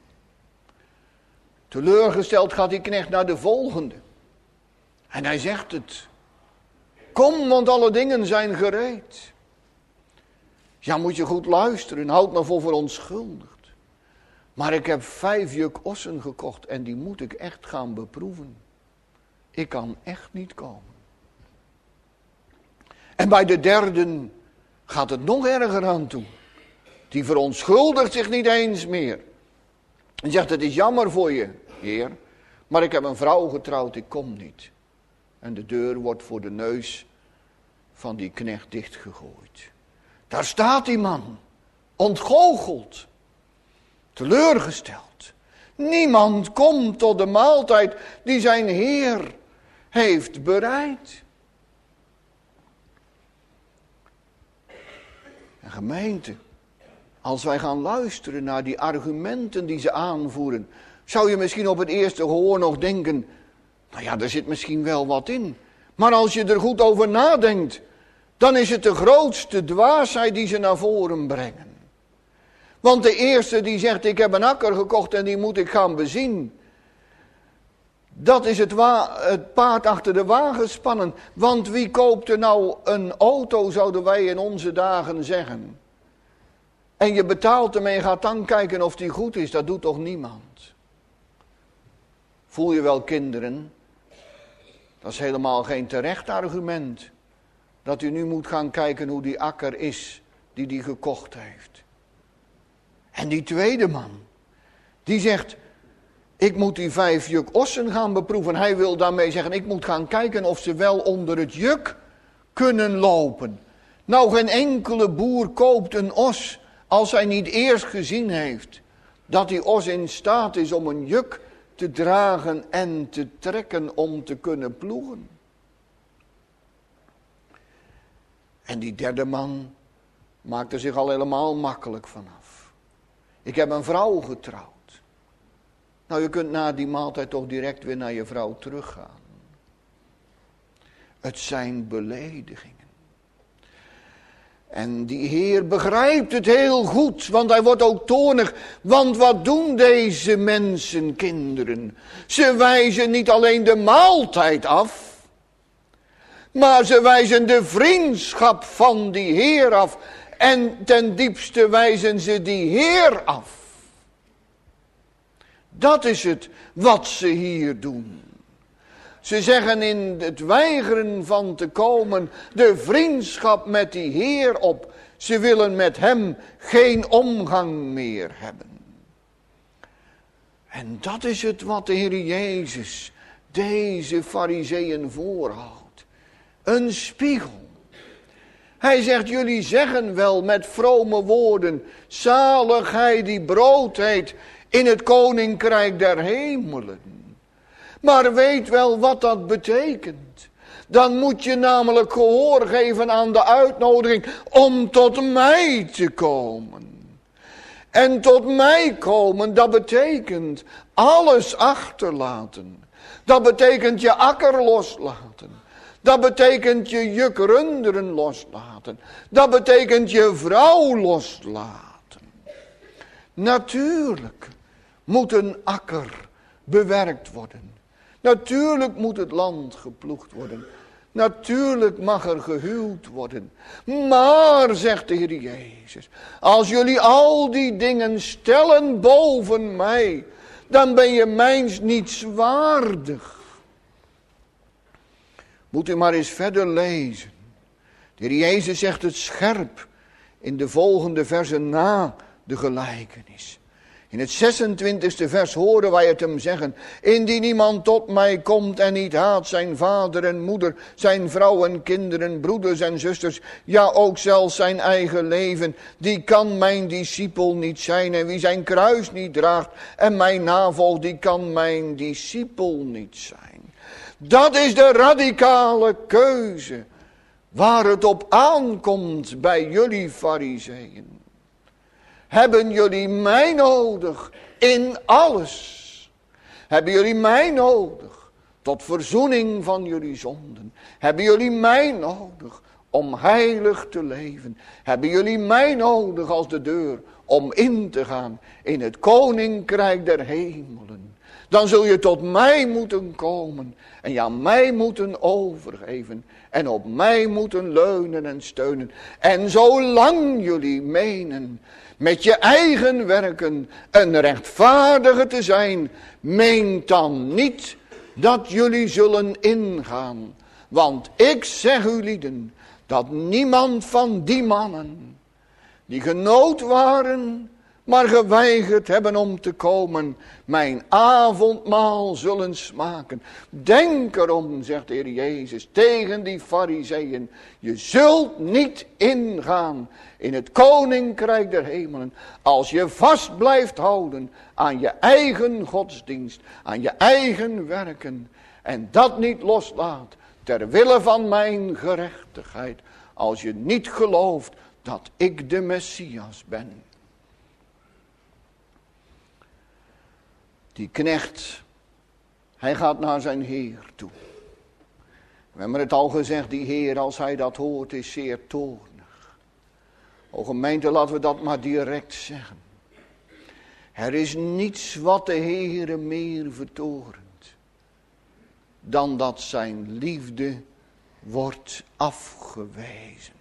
A: Teleurgesteld gaat die knecht naar de volgende. En hij zegt het. Kom, want alle dingen zijn gereed. Ja, moet je goed luisteren. Houd me voor verontschuldigd. Maar ik heb vijf juk ossen gekocht. En die moet ik echt gaan beproeven. Ik kan echt niet komen. En bij de derden gaat het nog erger aan toe. Die verontschuldigt zich niet eens meer. En zegt, het is jammer voor je, Heer. Maar ik heb een vrouw getrouwd, ik kom niet. En de deur wordt voor de neus van die knecht dichtgegooid. Daar staat die man, ontgoocheld, teleurgesteld. Niemand komt tot de maaltijd die zijn Heer heeft bereid. En gemeente, als wij gaan luisteren naar die argumenten die ze aanvoeren, zou je misschien op het eerste gehoor nog denken, nou ja, er zit misschien wel wat in. Maar als je er goed over nadenkt, dan is het de grootste dwaasheid die ze naar voren brengen. Want de eerste die zegt, ik heb een akker gekocht en die moet ik gaan bezien. Dat is het, wa- het paard achter de wagen spannen. Want wie koopt er nou een auto, zouden wij in onze dagen zeggen. En je betaalt hem en je gaat dan kijken of die goed is. Dat doet toch niemand. Voel je wel, kinderen? Dat is helemaal geen terecht argument. Dat u nu moet gaan kijken hoe die akker is die die gekocht heeft. En die tweede man, die zegt, ik moet die vijf juk ossen gaan beproeven. Hij wil daarmee zeggen, ik moet gaan kijken of ze wel onder het juk kunnen lopen. Nou, geen enkele boer koopt een os als hij niet eerst gezien heeft dat die os in staat is om een juk te dragen en te trekken om te kunnen ploegen. En die derde man maakte zich al helemaal makkelijk vanaf. Ik heb een vrouw getrouwd. Nou, je kunt na die maaltijd toch direct weer naar je vrouw teruggaan. Het zijn beledigingen. En die Heer begrijpt het heel goed, want hij wordt ook toornig. Want wat doen deze mensen, kinderen? Ze wijzen niet alleen de maaltijd af, maar ze wijzen de vriendschap van die Heer af. En ten diepste wijzen ze die Heer af. Dat is het wat ze hier doen. Ze zeggen in het weigeren van te komen de vriendschap met die Heer op. Ze willen met hem geen omgang meer hebben. En dat is het wat de Heer Jezus deze farizeeën voorhoudt. Een spiegel. Hij zegt, jullie zeggen wel met vrome woorden, zalig hij die brood eet in het koninkrijk der hemelen. Maar weet wel wat dat betekent. Dan moet je namelijk gehoor geven aan de uitnodiging om tot mij te komen. En tot mij komen, dat betekent alles achterlaten. Dat betekent je akker loslaten. Dat betekent je juk runderen loslaten. Dat betekent je vrouw loslaten. Natuurlijk moet een akker bewerkt worden. Natuurlijk moet het land geploegd worden. Natuurlijk mag er gehuwd worden. Maar, zegt de Heer Jezus, als jullie al die dingen stellen boven mij, dan ben je mijns niets waardig. Moet u maar eens verder lezen. De Heer Jezus zegt het scherp in de volgende versen na de gelijkenis. In het zesentwintigste vers horen wij het hem zeggen. Indien iemand tot mij komt en niet haat zijn vader en moeder, zijn vrouw en kinderen, broeders en zusters, ja ook zelfs zijn eigen leven, die kan mijn discipel niet zijn. En wie zijn kruis niet draagt en mij navolgt, die kan mijn discipel niet zijn. Dat is de radicale keuze waar het op aankomt bij jullie Farizeeën. Hebben jullie mij nodig in alles? Hebben jullie mij nodig tot verzoening van jullie zonden? Hebben jullie mij nodig om heilig te leven? Hebben jullie mij nodig als de deur om in te gaan in het koninkrijk der hemelen? Dan zul je tot mij moeten komen en je aan mij moeten overgeven en op mij moeten leunen en steunen. En zolang jullie menen met je eigen werken een rechtvaardige te zijn, meent dan niet dat jullie zullen ingaan. Want ik zeg u lieden, dat niemand van die mannen, die genood waren, maar geweigerd hebben om te komen, mijn avondmaal zullen smaken. Denk erom, zegt de Heer Jezus, tegen die Farizeeën, je zult niet ingaan in het koninkrijk der hemelen, als je vast blijft houden aan je eigen godsdienst, aan je eigen werken, en dat niet loslaat, ter wille van mijn gerechtigheid, als je niet gelooft dat ik de Messias ben. Die knecht, hij gaat naar zijn Heer toe. We hebben het al gezegd, die Heer, als hij dat hoort, is zeer toornig. O gemeente, laten we dat maar direct zeggen. Er is niets wat de Heere meer vertorent, dan dat zijn liefde wordt afgewezen.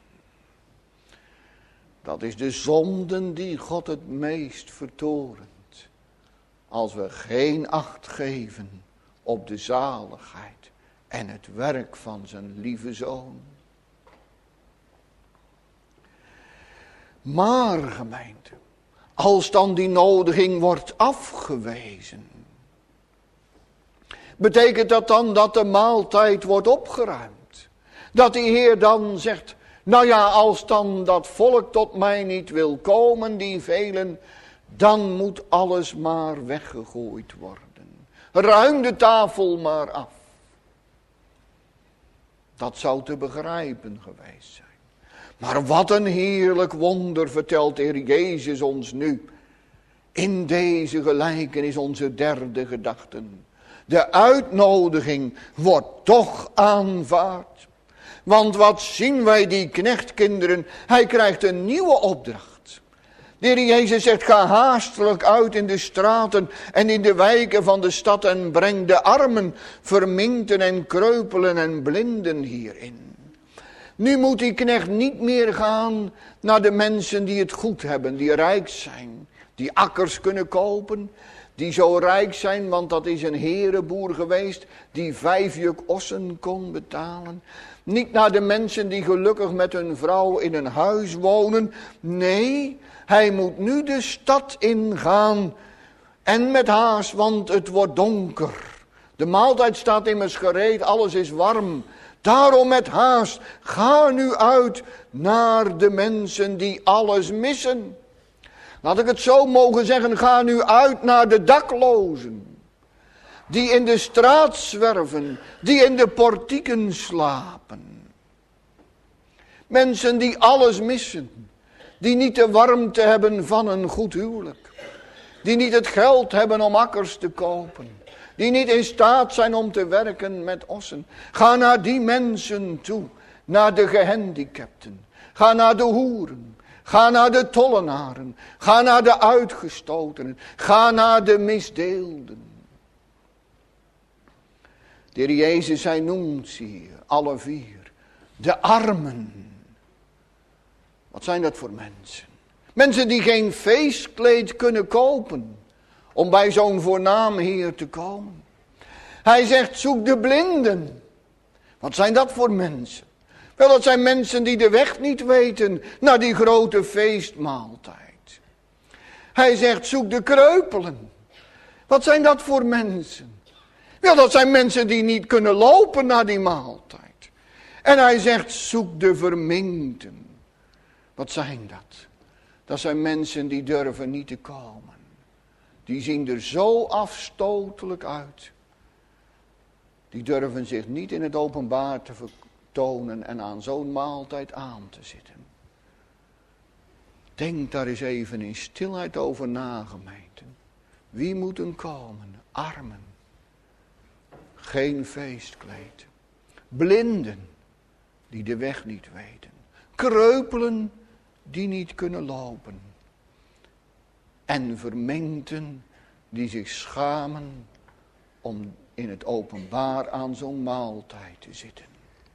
A: Dat is de zonden die God het meest vertorent. Als we geen acht geven op de zaligheid en het werk van zijn lieve Zoon. Maar gemeente, als dan die nodiging wordt afgewezen, betekent dat dan dat de maaltijd wordt opgeruimd? Dat de Heer dan zegt, nou ja, als dan dat volk tot mij niet wil komen, die velen, dan moet alles maar weggegooid worden. Ruim de tafel maar af. Dat zou te begrijpen geweest zijn. Maar wat een heerlijk wonder vertelt de Heer Jezus ons nu. In deze gelijkenis onze derde gedachte. De uitnodiging wordt toch aanvaard. Want wat zien wij die knechtkinderen? Hij krijgt een nieuwe opdracht. De Heer Jezus zegt, ga haastelijk uit in de straten en in de wijken van de stad en breng de armen, verminkten en kreupelen en blinden hierin. Nu moet die knecht niet meer gaan naar de mensen die het goed hebben, die rijk zijn, die akkers kunnen kopen, die zo rijk zijn, want dat is een herenboer geweest, die vijf juk ossen kon betalen. Niet naar de mensen die gelukkig met hun vrouw in een huis wonen. Nee, hij moet nu de stad ingaan en met haast, want het wordt donker. De maaltijd staat immers gereed, alles is warm. Daarom met haast, ga nu uit naar de mensen die alles missen. Laat ik het zo mogen zeggen, ga nu uit naar de daklozen. Die in de straat zwerven, die in de portieken slapen. Mensen die alles missen. Die niet de warmte hebben van een goed huwelijk. Die niet het geld hebben om akkers te kopen. Die niet in staat zijn om te werken met ossen. Ga naar die mensen toe. Naar de gehandicapten. Ga naar de hoeren. Ga naar de tollenaren. Ga naar de uitgestotenen. Ga naar de misdeelden. De Heer Jezus, hij noemt ze hier, alle vier. De armen. Wat zijn dat voor mensen? Mensen die geen feestkleed kunnen kopen. Om bij zo'n voornaam Heer te komen. Hij zegt, zoek de blinden. Wat zijn dat voor mensen? Wel, dat zijn mensen die de weg niet weten naar die grote feestmaaltijd. Hij zegt, zoek de kreupelen. Wat zijn dat voor mensen? Wel, dat zijn mensen die niet kunnen lopen naar die maaltijd. En hij zegt, zoek de verminkten. Wat zijn dat? Dat zijn mensen die durven niet te komen. Die zien er zo afstotelijk uit. Die durven zich niet in het openbaar te vertonen en aan zo'n maaltijd aan te zitten. Denk daar eens even in stilheid over na, gemeente. Wie moeten komen? Armen. Geen feestkleed. Blinden die de weg niet weten. Kreupelen die niet kunnen lopen. En verminkten die zich schamen om in het openbaar aan zo'n maaltijd te zitten.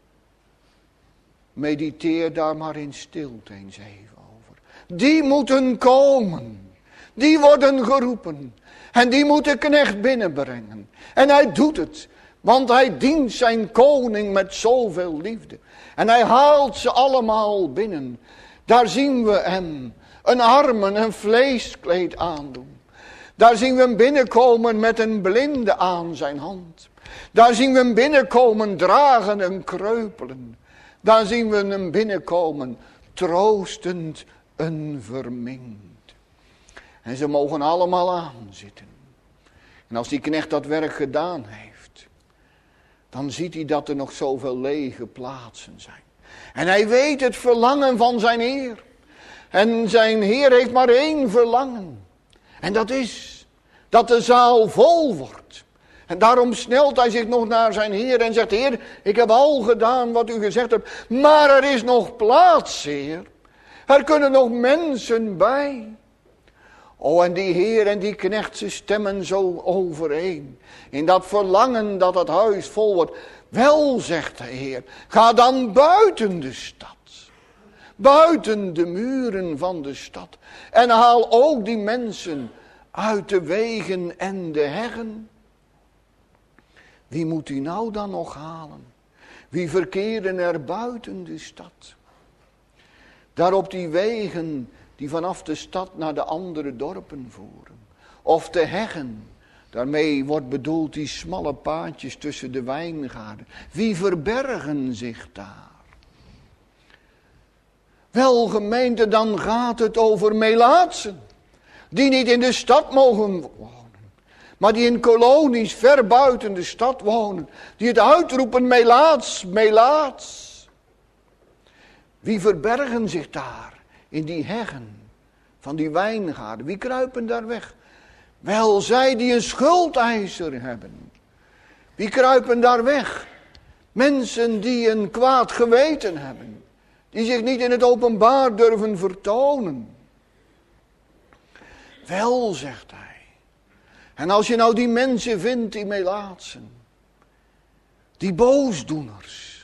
A: Mediteer daar maar in stilte eens even over. Die moeten komen. Die worden geroepen. En die moet de knecht binnenbrengen. En hij doet het. Want hij dient zijn koning met zoveel liefde. En hij haalt ze allemaal binnen. Daar zien we hem. Een armen, een vleeskleed aandoen. Daar zien we hem binnenkomen met een blinde aan zijn hand. Daar zien we hem binnenkomen dragen een kreupelen. Daar zien we hem binnenkomen troostend een verminkt. En ze mogen allemaal aanzitten. En als die knecht dat werk gedaan heeft, dan ziet hij dat er nog zoveel lege plaatsen zijn. En hij weet het verlangen van zijn Heer. En zijn Heer heeft maar één verlangen. En dat is dat de zaal vol wordt. En daarom snelt hij zich nog naar zijn Heer en zegt, Heer, ik heb al gedaan wat u gezegd hebt. Maar er is nog plaats, Heer. Er kunnen nog mensen bij. Oh, en die Heer en die knecht, ze stemmen zo overeen. In dat verlangen dat het huis vol wordt. Wel, zegt de Heer, ga dan buiten de stad. Buiten de muren van de stad. En haal ook die mensen uit de wegen en de heggen. Wie moet u nou dan nog halen? Wie verkeren er buiten de stad? Daar op die wegen die vanaf de stad naar de andere dorpen voeren. Of de heggen. Daarmee wordt bedoeld die smalle paadjes tussen de wijngaarden. Wie verbergen zich daar? Wel, gemeente, dan gaat het over melaatsen. Die niet in de stad mogen wonen. Maar die in kolonies ver buiten de stad wonen. Die het uitroepen, melaats, melaats. Wie verbergen zich daar in die heggen van die wijngaarden? Wie kruipen daar weg? Wel, zij die een schuldeiser hebben. Wie kruipen daar weg? Mensen die een kwaad geweten hebben. Die zich niet in het openbaar durven vertonen. Wel, zegt hij. En als je nou die mensen vindt, die melaatsen. Die boosdoeners.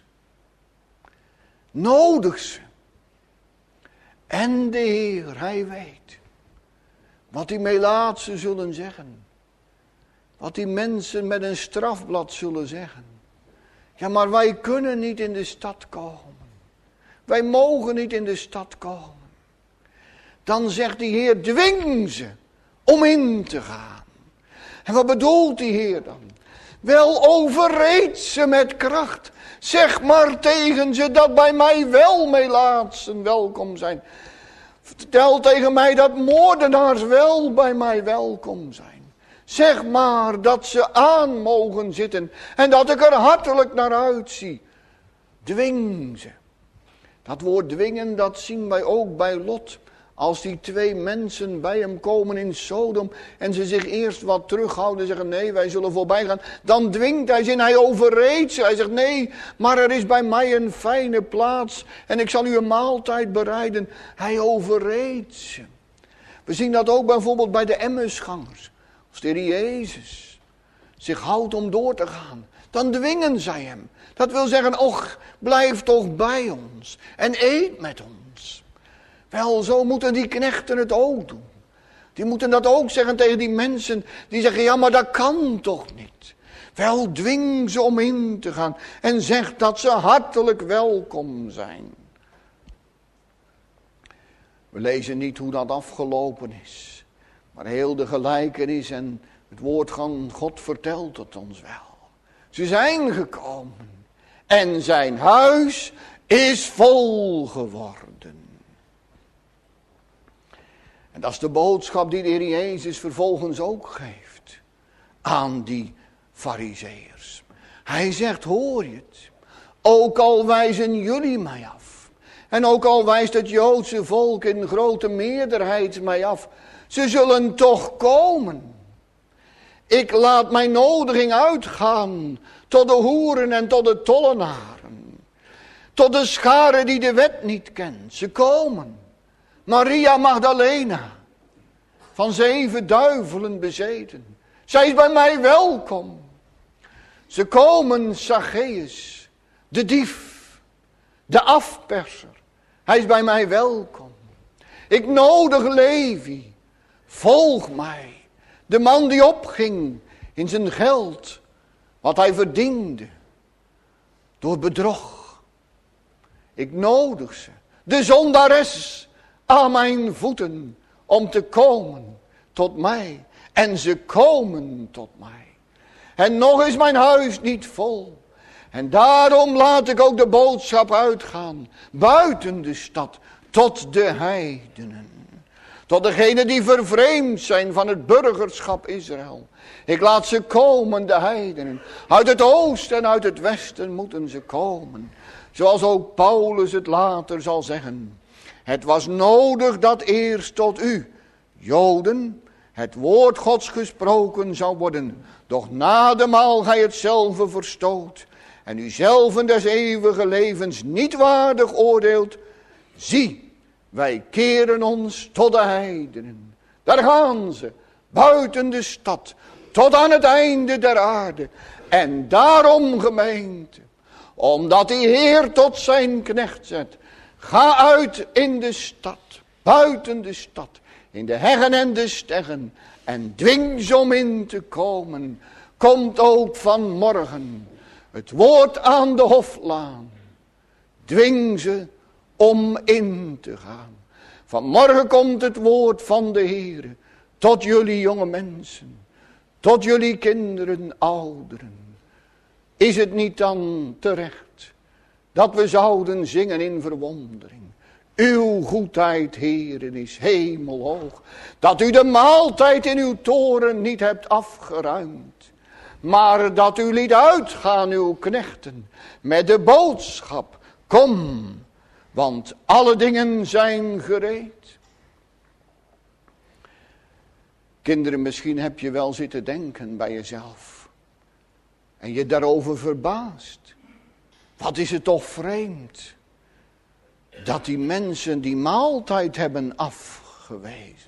A: Nodig ze. En de Heer, hij weet. Wat die melaatsen zullen zeggen. Wat die mensen met een strafblad zullen zeggen. Ja, maar wij kunnen niet in de stad komen. Wij mogen niet in de stad komen. Dan zegt die Heer, dwing ze om in te gaan. En wat bedoelt die Heer dan? Wel, overreed ze met kracht. Zeg maar tegen ze dat bij mij wel meelaatsen welkom zijn. Vertel tegen mij dat moordenaars wel bij mij welkom zijn. Zeg maar dat ze aan mogen zitten en dat ik er hartelijk naar uitzie. Dwing ze. Dat woord dwingen, dat zien wij ook bij Lot. Als die twee mensen bij hem komen in Sodom en ze zich eerst wat terughouden en zeggen nee, wij zullen voorbij gaan. Dan dwingt hij ze en hij overreedt ze. Hij zegt nee, maar er is bij mij een fijne plaats en ik zal u een maaltijd bereiden. Hij overreedt ze. We zien dat ook bijvoorbeeld bij de Emmausgangers. Als de Heer Jezus zich houdt om door te gaan, dan dwingen zij hem. Dat wil zeggen, och, blijf toch bij ons en eet met ons. Wel, zo moeten die knechten het ook doen. Die moeten dat ook zeggen tegen die mensen die zeggen, ja, maar dat kan toch niet. Wel, dwing ze om in te gaan en zeg dat ze hartelijk welkom zijn. We lezen niet hoe dat afgelopen is, maar heel de gelijkenis en het woord van God vertelt het ons wel. Ze zijn gekomen en zijn huis is vol geworden. En dat is de boodschap die de Heer Jezus vervolgens ook geeft aan die Farizeeërs. Hij zegt, hoor je het? Ook al wijzen jullie mij af. En ook al wijst het Joodse volk in grote meerderheid mij af. Ze zullen toch komen. Ik laat mijn nodiging uitgaan tot de hoeren en tot de tollenaren. Tot de schare die de wet niet kent. Ze komen. Maria Magdalena, van zeven duivelen bezeten. Zij is bij mij welkom. Ze komen, Zacchaeus, de dief, de afperser. Hij is bij mij welkom. Ik nodig Levi, volg mij. De man die opging in zijn geld, wat hij verdiende, door bedrog. Ik nodig ze, de zondares, aan mijn voeten om te komen tot mij. En ze komen tot mij. En nog is mijn huis niet vol. En daarom laat ik ook de boodschap uitgaan. Buiten de stad. Tot de heidenen. Tot degenen die vervreemd zijn van het burgerschap Israël. Ik laat ze komen, de heidenen. Uit het oosten en uit het westen moeten ze komen. Zoals ook Paulus het later zal zeggen. Het was nodig dat eerst tot u, Joden, het woord Gods gesproken zou worden. Doch na de maal gij het zelf verstoot en u zelven des eeuwige levens niet waardig oordeelt. Zie, wij keren ons tot de heidenen. Daar gaan ze, buiten de stad, tot aan het einde der aarde. En daarom, gemeente, omdat die Heer tot zijn knecht zet. Ga uit in de stad, buiten de stad, in de heggen en de steggen. En dwing ze om in te komen. Komt ook vanmorgen het woord aan de hoflaan. Dwing ze om in te gaan. Vanmorgen komt het woord van de Heer tot jullie jonge mensen. Tot jullie kinderen, ouderen. Is het niet dan terecht dat we zouden zingen in verwondering. Uw goedheid, Heeren, is hemelhoog. Dat u de maaltijd in uw toren niet hebt afgeruimd. Maar dat u liet uitgaan uw knechten met de boodschap. Kom, want alle dingen zijn gereed. Kinderen, misschien heb je wel zitten denken bij jezelf. En je daarover verbaast. Wat is het toch vreemd. Dat die mensen die maaltijd hebben afgewezen.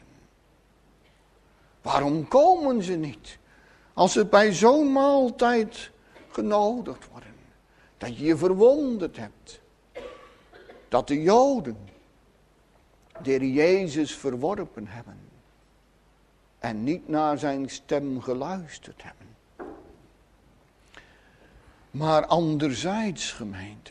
A: Waarom komen ze niet? Als ze bij zo'n maaltijd genodigd worden. Dat je je verwonderd hebt. Dat de Joden de Heer Jezus verworpen hebben. En niet naar zijn stem geluisterd hebben. Maar anderzijds, gemeente,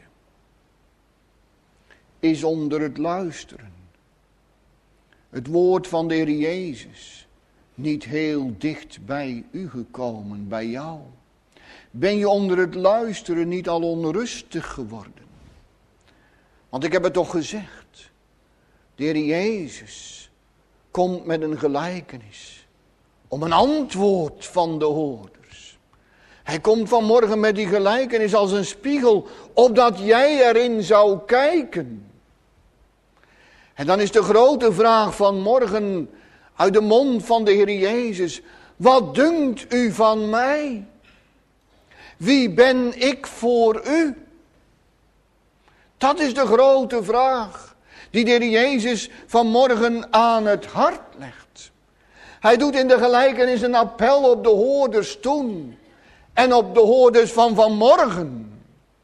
A: is onder het luisteren het woord van de Heer Jezus niet heel dicht bij u gekomen, bij jou. Ben je onder het luisteren niet al onrustig geworden? Want ik heb het toch gezegd. De Heer Jezus komt met een gelijkenis. Om een antwoord van de hoorders. Hij komt vanmorgen met die gelijkenis als een spiegel. Opdat jij erin zou kijken. En dan is de grote vraag van morgen uit de mond van de Heer Jezus. Wat dunkt u van mij? Wie ben ik voor u? Dat is de grote vraag die de Heer Jezus vanmorgen aan het hart legt. Hij doet in de gelijkenis een appel op de hoorders toen en op de hoorders van vanmorgen.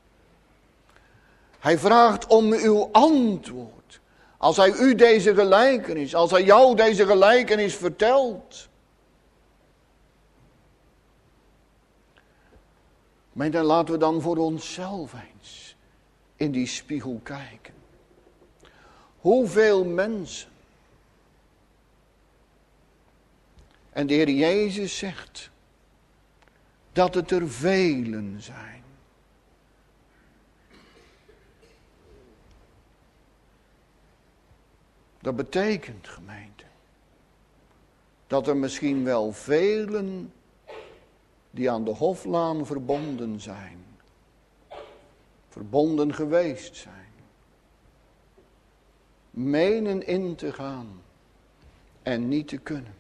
A: Hij vraagt om uw antwoord. Als hij u deze gelijkenis, als hij jou deze gelijkenis vertelt. Maar dan laten we dan voor onszelf eens in die spiegel kijken. Hoeveel mensen. En de Heer Jezus zegt dat het er velen zijn. Dat betekent, gemeente, dat er misschien wel velen die aan de Hoflaan verbonden zijn, verbonden geweest zijn, menen in te gaan en niet te kunnen.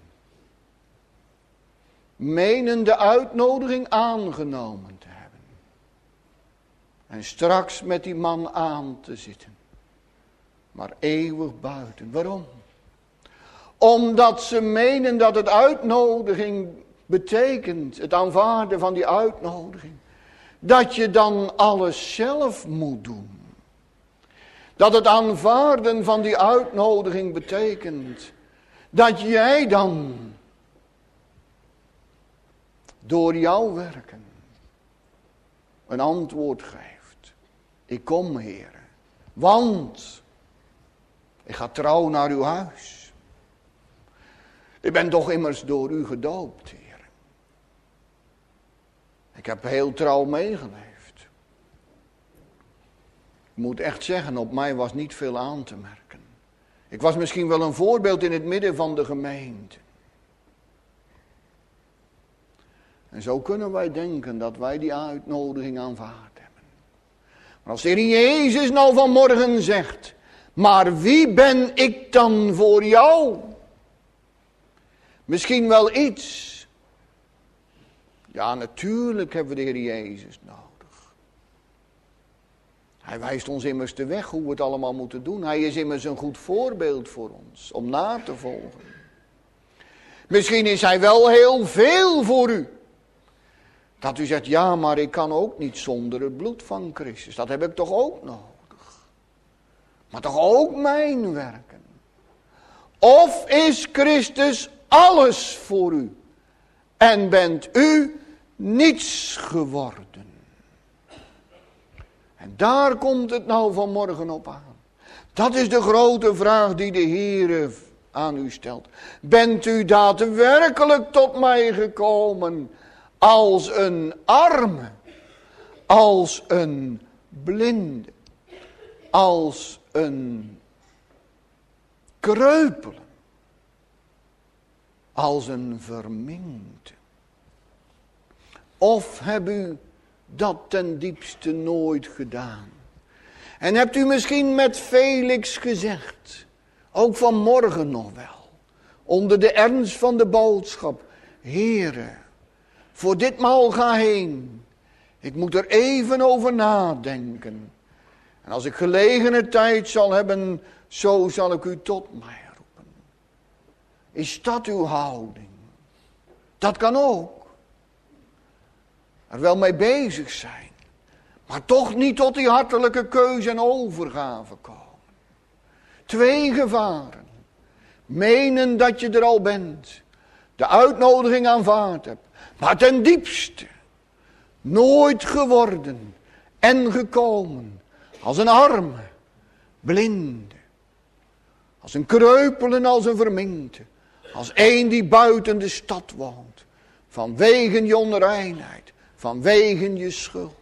A: Menen de uitnodiging aangenomen te hebben. En straks met die man aan te zitten. Maar eeuwig buiten. Waarom? Omdat ze menen dat het uitnodiging betekent, het aanvaarden van die uitnodiging, dat je dan alles zelf moet doen. Dat het aanvaarden van die uitnodiging betekent dat jij dan door jouw werken een antwoord geeft. Ik kom, Heere, want ik ga trouw naar uw huis. Ik ben toch immers door u gedoopt, Heer. Ik heb heel trouw meegeleefd. Ik moet echt zeggen, op mij was niet veel aan te merken. Ik was misschien wel een voorbeeld in het midden van de gemeente. En zo kunnen wij denken dat wij die uitnodiging aanvaard hebben. Maar als de Heer Jezus nou vanmorgen zegt, maar wie ben ik dan voor jou? Misschien wel iets. Ja, natuurlijk hebben we de Heer Jezus nodig. Hij wijst ons immers de weg hoe we het allemaal moeten doen. Hij is immers een goed voorbeeld voor ons om na te volgen. Misschien is hij wel heel veel voor u. Dat u zegt, ja, maar ik kan ook niet zonder het bloed van Christus. Dat heb ik toch ook nodig. Maar toch ook mijn werken. Of is Christus alles voor u? En bent u niets geworden? En daar komt het nou vanmorgen op aan. Dat is de grote vraag die de Heer aan u stelt. Bent u daadwerkelijk tot mij gekomen als een arme, als een blinde, als een kreupele, als een verminkte? Of hebt u dat ten diepste nooit gedaan? En hebt u misschien met Felix gezegd, ook vanmorgen nog wel, onder de ernst van de boodschap, Heere, voor ditmaal ga heen. Ik moet er even over nadenken. En als ik gelegene tijd zal hebben, zo zal ik u tot mij roepen. Is dat uw houding? Dat kan ook. Er wel mee bezig zijn. Maar toch niet tot die hartelijke keuze en overgave komen. Twee gevaren. Menen dat je er al bent. De uitnodiging aanvaard hebt. Maar ten diepste nooit geworden en gekomen als een arme, blinde, als een kreupel en als een verminkte, als een die buiten de stad woont, vanwege je onreinheid, vanwege je schuld.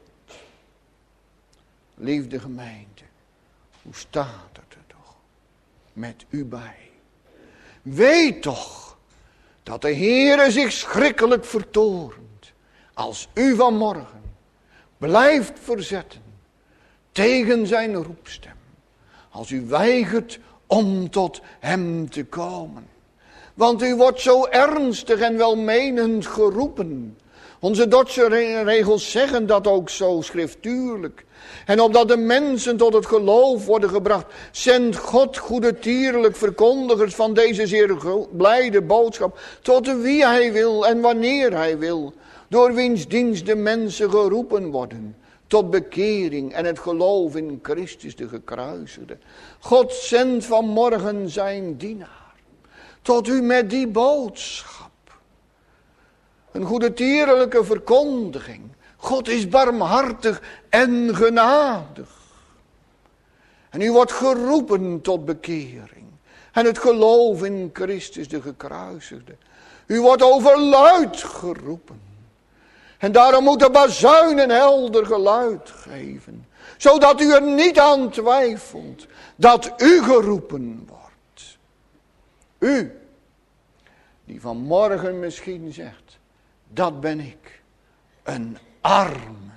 A: Liefde gemeente, hoe staat het er toch met u bij? Weet toch dat de Heere zich schrikkelijk vertorent als u vanmorgen blijft verzetten tegen zijn roepstem. Als u weigert om tot hem te komen. Want u wordt zo ernstig en welmenend geroepen. Onze Duitse regels zeggen dat ook zo schriftuurlijk. En opdat de mensen tot het geloof worden gebracht, zendt God goede tierlijk verkondigers van deze zeer blijde boodschap, tot wie hij wil en wanneer hij wil, door wiens dienst de mensen geroepen worden, tot bekering en het geloof in Christus de gekruisigde. God zendt vanmorgen zijn dienaar, tot u met die boodschap. Een goede tierlijke verkondiging. God is barmhartig en genadig. En u wordt geroepen tot bekering. En het geloof in Christus de gekruisigde. U wordt overluid geroepen. En daarom moet de bazuin een helder geluid geven. Zodat u er niet aan twijfelt dat u geroepen wordt. U, die vanmorgen misschien zegt, dat ben ik, een arme.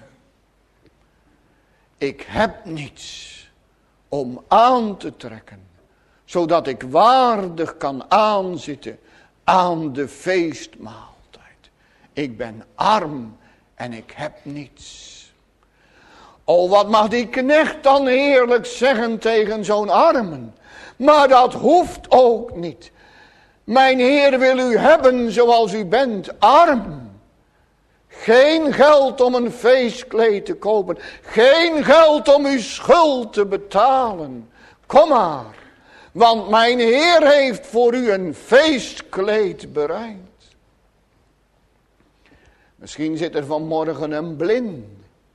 A: Ik heb niets om aan te trekken, zodat ik waardig kan aanzitten aan de feestmaaltijd. Ik ben arm en ik heb niets. O, wat mag die knecht dan heerlijk zeggen tegen zo'n armen. Maar dat hoeft ook niet. Mijn Heer wil u hebben zoals u bent, arm. Geen geld om een feestkleed te kopen. Geen geld om uw schuld te betalen. Kom maar, want mijn Heer heeft voor u een feestkleed bereid. Misschien zit er vanmorgen een blind,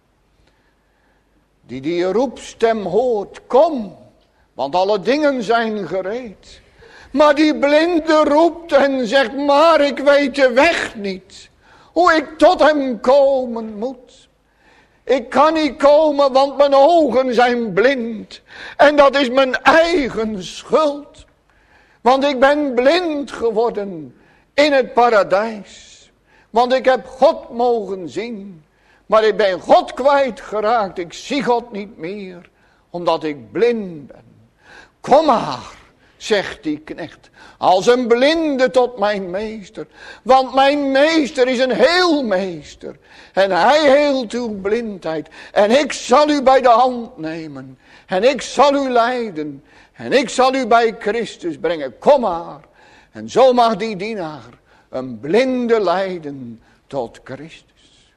A: die die roepstem hoort, kom, want alle dingen zijn gereed. Maar die blinde roept en zegt, maar ik weet de weg niet. Hoe ik tot hem komen moet. Ik kan niet komen, want mijn ogen zijn blind. En dat is mijn eigen schuld. Want ik ben blind geworden in het paradijs. Want ik heb God mogen zien. Maar ik ben God kwijtgeraakt. Ik zie God niet meer. Omdat ik blind ben. Kom maar, zegt die knecht, als een blinde tot mijn meester. Want mijn meester is een heelmeester. En hij heelt uw blindheid. En ik zal u bij de hand nemen. En ik zal u leiden. En ik zal u bij Christus brengen. Kom maar. En zo mag die dienaar een blinde leiden tot Christus.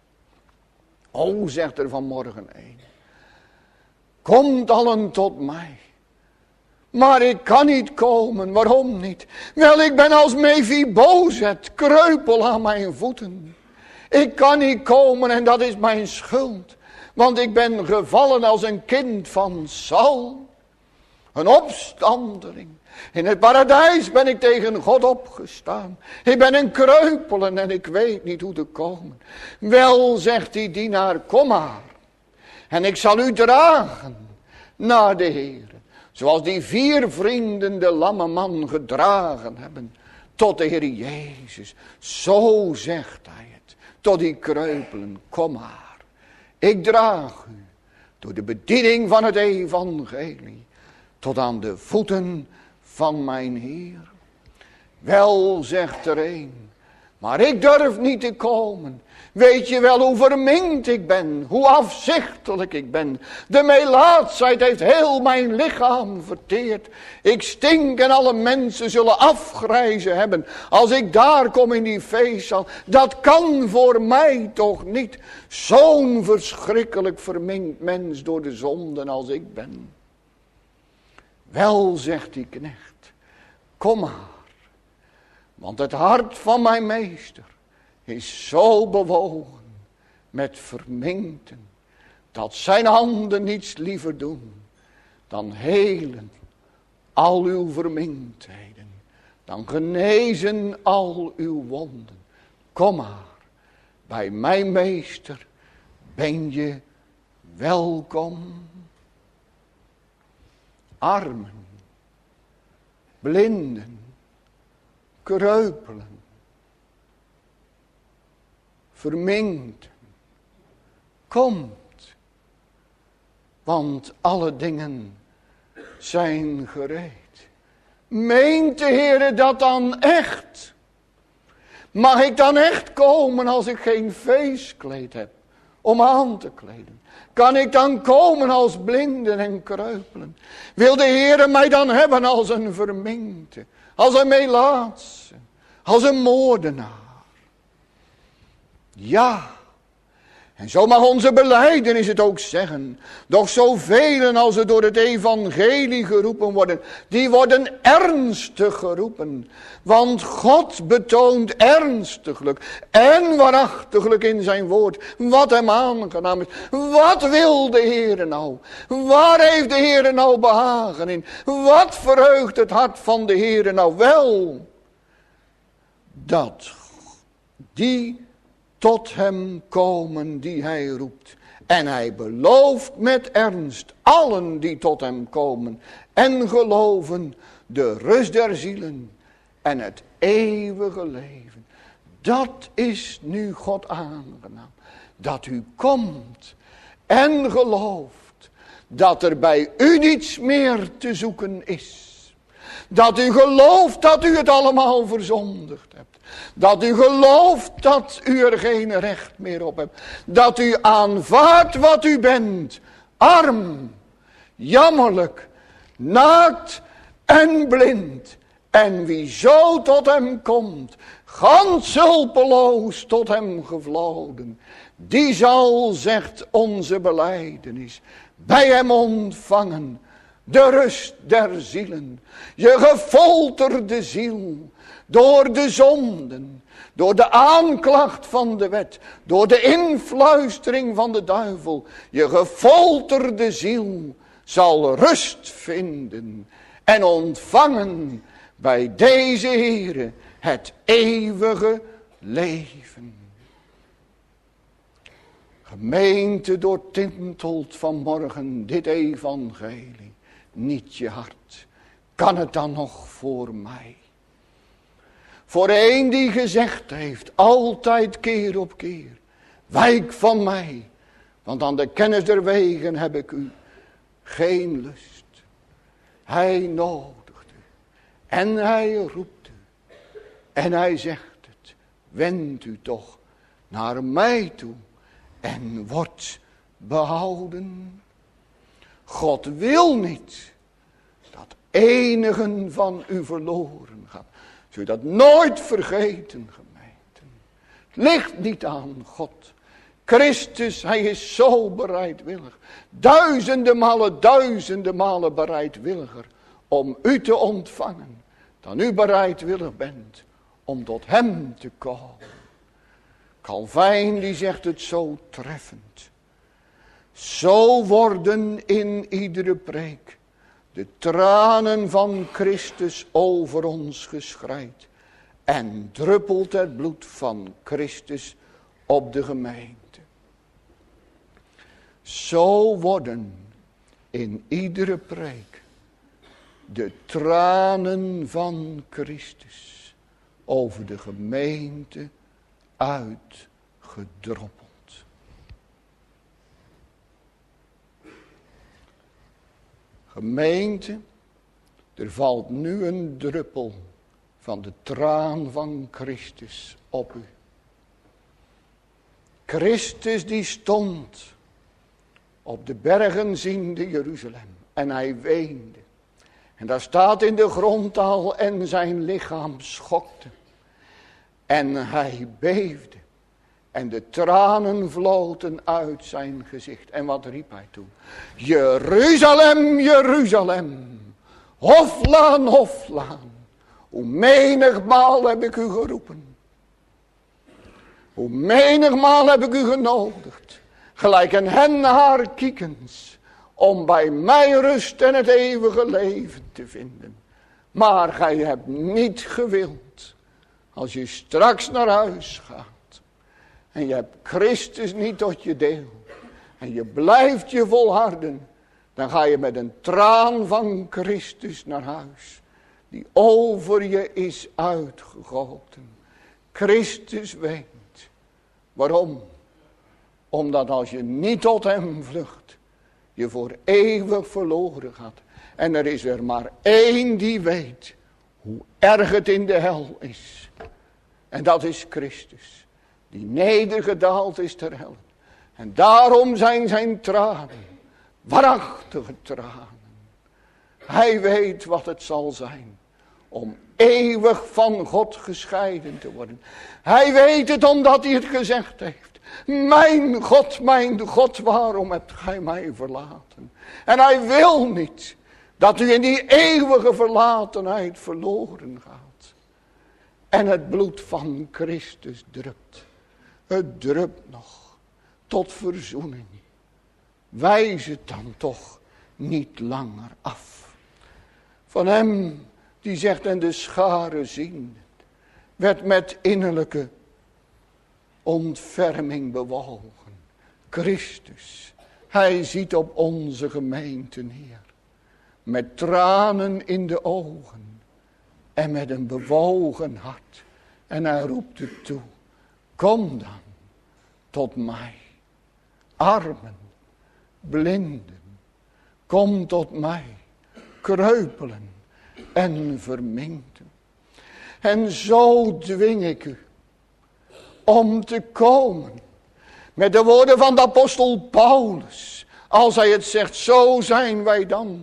A: O, zegt er vanmorgen een. Komt allen tot mij. Maar ik kan niet komen. Waarom niet? Wel, ik ben als Mephibozet, kreupel aan mijn voeten. Ik kan niet komen en dat is mijn schuld. Want ik ben gevallen als een kind van Saul. Een opstandeling. In het paradijs ben ik tegen God opgestaan. Ik ben een kreupelen en ik weet niet hoe te komen. Wel, zegt die dienaar, kom maar. En ik zal u dragen naar de Heer. Zoals die vier vrienden de lamme man gedragen hebben tot de Heer Jezus. Zo zegt hij het. Tot die kreupelen, kom maar. Ik draag u door de bediening van het evangelie tot aan de voeten van mijn Heer. Wel, zegt er een, maar ik durf niet te komen. Weet je wel hoe verminkt ik ben, hoe afzichtelijk ik ben. De melaatsheid heeft heel mijn lichaam verteerd. Ik stink en alle mensen zullen afgrijzen hebben als ik daar kom in die feestzaal. Dat kan voor mij toch niet. Zo'n verschrikkelijk verminkt mens door de zonden als ik ben. Wel, zegt die knecht, kom maar. Want het hart van mijn meester is zo bewogen met verminkten, dat zijn handen niets liever doen dan helen al uw verminktheden, dan genezen al uw wonden. Kom maar, bij mijn meester ben je welkom. Armen, blinden, kreupelen, verminkten, komt, want alle dingen zijn gereed. Meent de Heere dat dan echt? Mag ik dan echt komen als ik geen feestkleed heb om aan te kleden? Kan ik dan komen als blinden en kreupelen? Wil de Heere mij dan hebben als een verminkte, als een melaatse, als een moordenaar? Ja. En zo mag onze belijdenis het ook zeggen. Doch zoveel als er door het evangelie geroepen worden, die worden ernstig geroepen. Want God betoont ernstiglijk en waarachtiglijk in zijn woord wat hem aangenaam is. Wat wil de Heere nou? Waar heeft de Heere nou behagen in? Wat verheugt het hart van de Heere nou wel? Dat die tot hem komen die hij roept. En hij belooft met ernst allen die tot hem komen en geloven de rust der zielen en het eeuwige leven. Dat is nu God aangenaam. Dat u komt en gelooft dat er bij u niets meer te zoeken is. Dat u gelooft dat u het allemaal verzondigd hebt. Dat u gelooft dat u er geen recht meer op hebt. Dat u aanvaardt wat u bent. Arm, jammerlijk, naakt en blind. En wie zo tot hem komt, gans hulpeloos tot hem gevloden. Die zal, zegt onze belijdenis, bij hem ontvangen de rust der zielen. Je gefolterde ziel, door de zonden, door de aanklacht van de wet, door de influistering van de duivel. Je gefolterde ziel zal rust vinden en ontvangen bij deze Heere het eeuwige leven. Gemeente doortintelt vanmorgen dit evangelie, niet je hart. Kan het dan nog voor mij? Voor een die gezegd heeft, altijd keer op keer, wijk van mij, want aan de kennis der wegen heb ik u geen lust. Hij nodigt u en hij roept u en hij zegt het, wend u toch naar mij toe en word behouden. God wil niet dat enigen van u verloren gaat. Zul je dat nooit vergeten, gemeente. Het ligt niet aan God. Christus, hij is zo bereidwillig. Duizenden malen, duizenden malen bereidwilliger om u te ontvangen. Dan u bereidwillig bent om tot hem te komen. Calvijn die zegt het zo treffend. Zo worden in iedere preek de tranen van Christus over ons geschreid. En druppelt het bloed van Christus op de gemeente. Zo worden in iedere preek de tranen van Christus over de gemeente uitgedroppeld. Gemeente, er valt nu een druppel van de traan van Christus op u. Christus die stond op de bergen ziende Jeruzalem en hij weende. En daar staat in de grondtaal en zijn lichaam schokte. En hij beefde. En de tranen vloten uit zijn gezicht. En wat riep hij toen? Jeruzalem, Jeruzalem. Hoflaan, hoflaan. Hoe menigmaal heb ik u geroepen. Hoe menigmaal heb ik u genodigd. Gelijk een hen haar kiekens. Om bij mij rust en het eeuwige leven te vinden. Maar gij hebt niet gewild. Als je straks naar huis gaat. en je hebt Christus niet tot je deel, en je blijft je volharden, dan ga je met een traan van Christus naar huis, die over je is uitgegoten. Christus weent. Waarom? Omdat als je niet tot hem vlucht, je voor eeuwig verloren gaat. En er is er maar één die weet hoe erg het in de hel is. En dat is Christus, die nedergedaald is ter hel. En daarom zijn zijn tranen waarachtige tranen. Hij weet wat het zal zijn om eeuwig van God gescheiden te worden. Hij weet het omdat hij het gezegd heeft. Mijn God, mijn God, waarom hebt gij mij verlaten? En hij wil niet dat u in die eeuwige verlatenheid verloren gaat. En het bloed van Christus drupt. Het drupt nog tot verzoening. Wijs het dan toch niet langer af. Van hem die zegt, en de schare ziende, werd met innerlijke ontferming bewogen. Christus, hij ziet op onze gemeente neer. Met tranen in de ogen en met een bewogen hart. En hij roept het toe. Kom dan tot mij, armen, blinden. Kom tot mij, kreupelen en verminkten. En zo dwing ik u om te komen met de woorden van de apostel Paulus. Als hij het zegt, zo zijn wij dan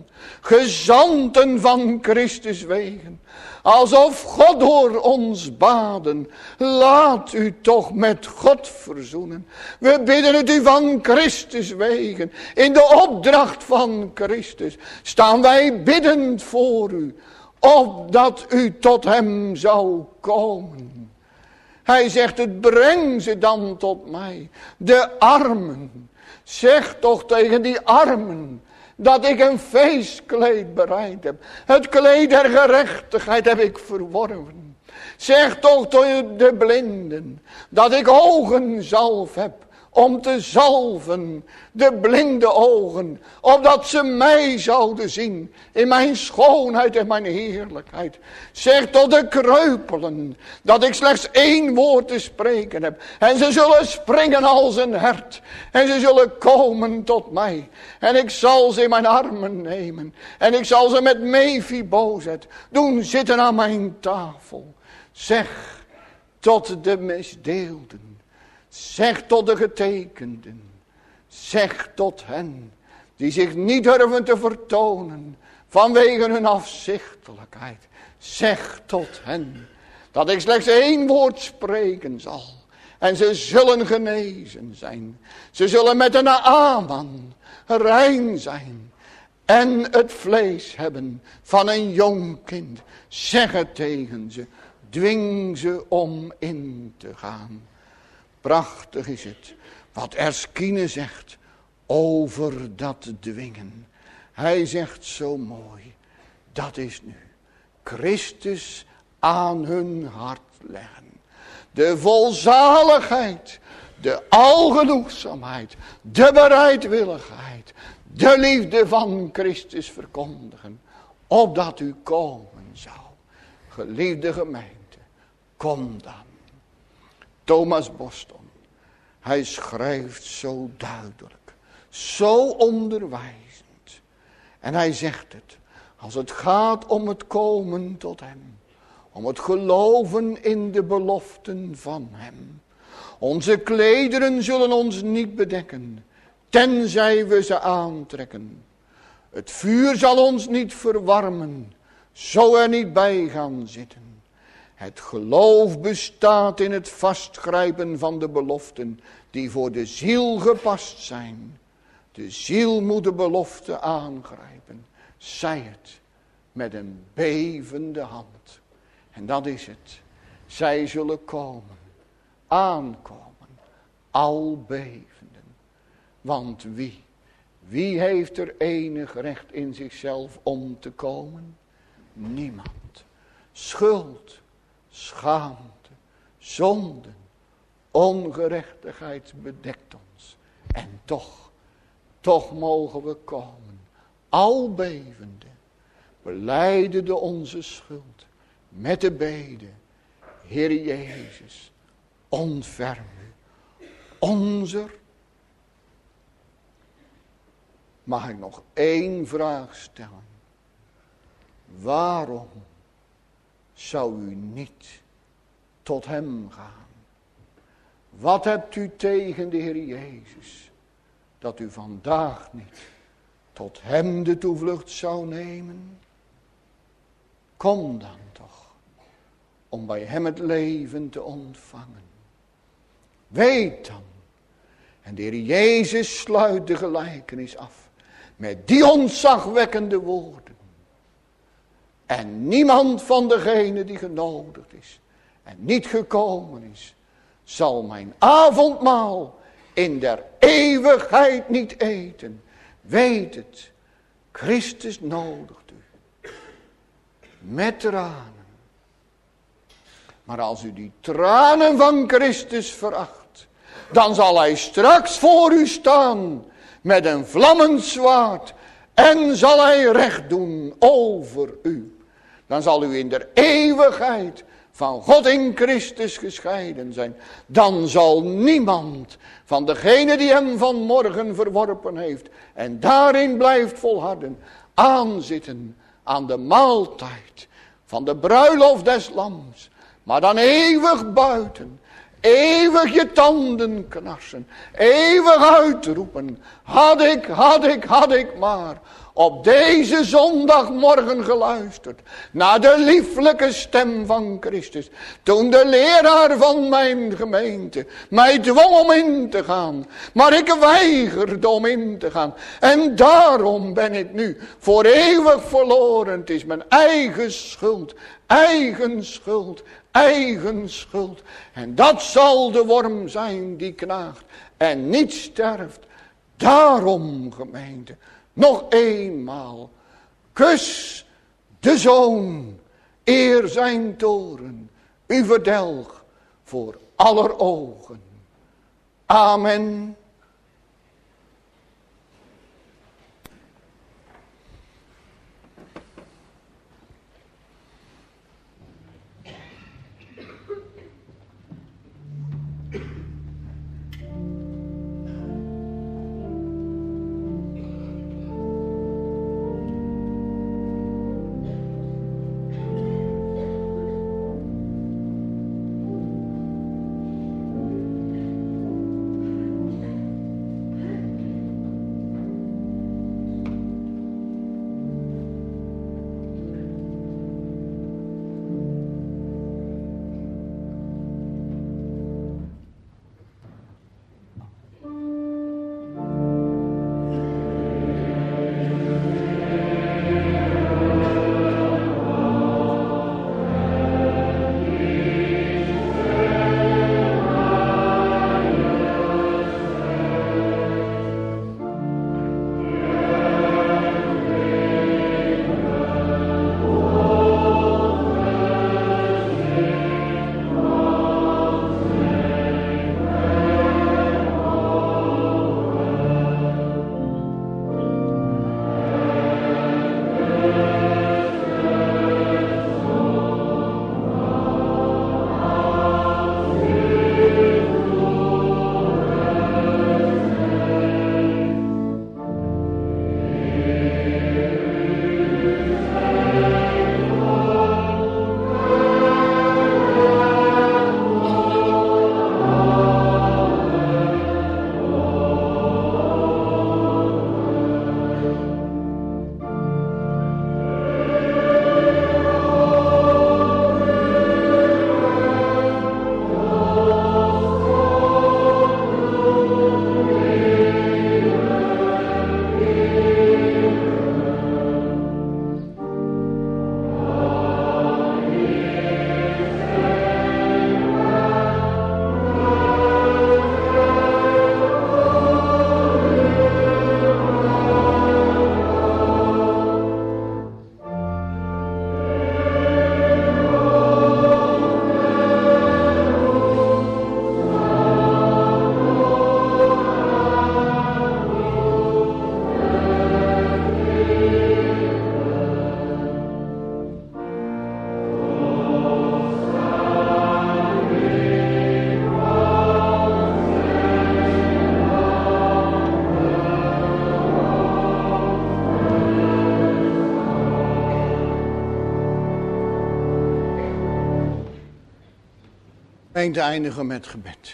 A: gezanten van Christus wegen. Alsof God door ons baden. Laat u toch met God verzoenen. We bidden het u van Christus wegen. In de opdracht van Christus staan wij biddend voor u. Opdat u tot hem zou komen. Hij zegt het, breng ze dan tot mij. De armen. Zeg toch tegen die armen dat ik een feestkleed bereid heb. Het kleed der gerechtigheid heb ik verworven. Zeg toch tegen de blinden dat ik ogenzalf heb om te zalven de blinde ogen, opdat ze mij zouden zien in mijn schoonheid en mijn heerlijkheid. Zeg tot de kreupelen dat ik slechts één woord te spreken heb en ze zullen springen als een hert en ze zullen komen tot mij en ik zal ze in mijn armen nemen en ik zal ze met Mephibozet doen zitten aan mijn tafel. Zeg tot de misdeelden. Zeg tot de getekenden. Zeg tot hen die zich niet durven te vertonen vanwege hun afzichtelijkheid. Zeg tot hen dat ik slechts één woord spreken zal. En ze zullen genezen zijn. Ze zullen met een Naaman rein zijn. En het vlees hebben van een jong kind. Zeg het tegen ze. Dwing ze om in te gaan. Prachtig is het wat Erskine zegt over dat dwingen. Hij zegt zo mooi, dat is nu Christus aan hun hart leggen. De volzaligheid, de algenoegzaamheid, de bereidwilligheid, de liefde van Christus verkondigen, opdat u komen zou. Geliefde gemeente, kom dan. Thomas Boston, hij schrijft zo duidelijk, zo onderwijzend. En hij zegt het, als het gaat om het komen tot hem, om het geloven in de beloften van hem. Onze klederen zullen ons niet bedekken, tenzij we ze aantrekken. Het vuur zal ons niet verwarmen, zo er niet bij gaan zitten. Het geloof bestaat in het vastgrijpen van de beloften die voor de ziel gepast zijn. De ziel moet de belofte aangrijpen. Zij het met een bevende hand. En dat is het. Zij zullen komen, aankomen, al bevenden. Want wie, wie heeft er enig recht in zichzelf om te komen? Niemand. Schuld. Schaamte, zonden, ongerechtigheid bedekt ons. En toch, toch mogen we komen, al bevende, belijdende onze schuld, met de bede, Heer Jezus, ontferm u, onzer. Mag ik nog één vraag stellen? Waarom zou u niet tot hem gaan? Wat hebt u tegen de Heer Jezus, dat u vandaag niet tot hem de toevlucht zou nemen? Kom dan toch, om bij hem het leven te ontvangen. Weet dan, en de Heer Jezus sluit de gelijkenis af met die ontzagwekkende woorden. En niemand van degenen die genodigd is en niet gekomen is, zal mijn avondmaal in der eeuwigheid niet eten. Weet het, Christus nodigt u met tranen. Maar als u die tranen van Christus veracht, dan zal hij straks voor u staan met een vlammend zwaard en zal hij recht doen over u. Dan zal u in der eeuwigheid van God in Christus gescheiden zijn. Dan zal niemand van degene die hem vanmorgen verworpen heeft en daarin blijft volharden, aanzitten aan de maaltijd van de bruiloft des lams. Maar dan eeuwig buiten, eeuwig je tanden knarsen, eeuwig uitroepen. Had ik, had ik, had ik maar op deze zondagmorgen geluisterd naar de lieflijke stem van Christus. Toen de leraar van mijn gemeente mij dwong om in te gaan. Maar ik weigerde om in te gaan. En daarom ben ik nu voor eeuwig verloren. Het is mijn eigen schuld, eigen schuld, eigen schuld. En dat zal de worm zijn die knaagt en niet sterft. Daarom, gemeente, nog eenmaal, kus de Zoon, eer zijn toren u verdelg voor aller ogen. Amen. En te eindigen met gebed.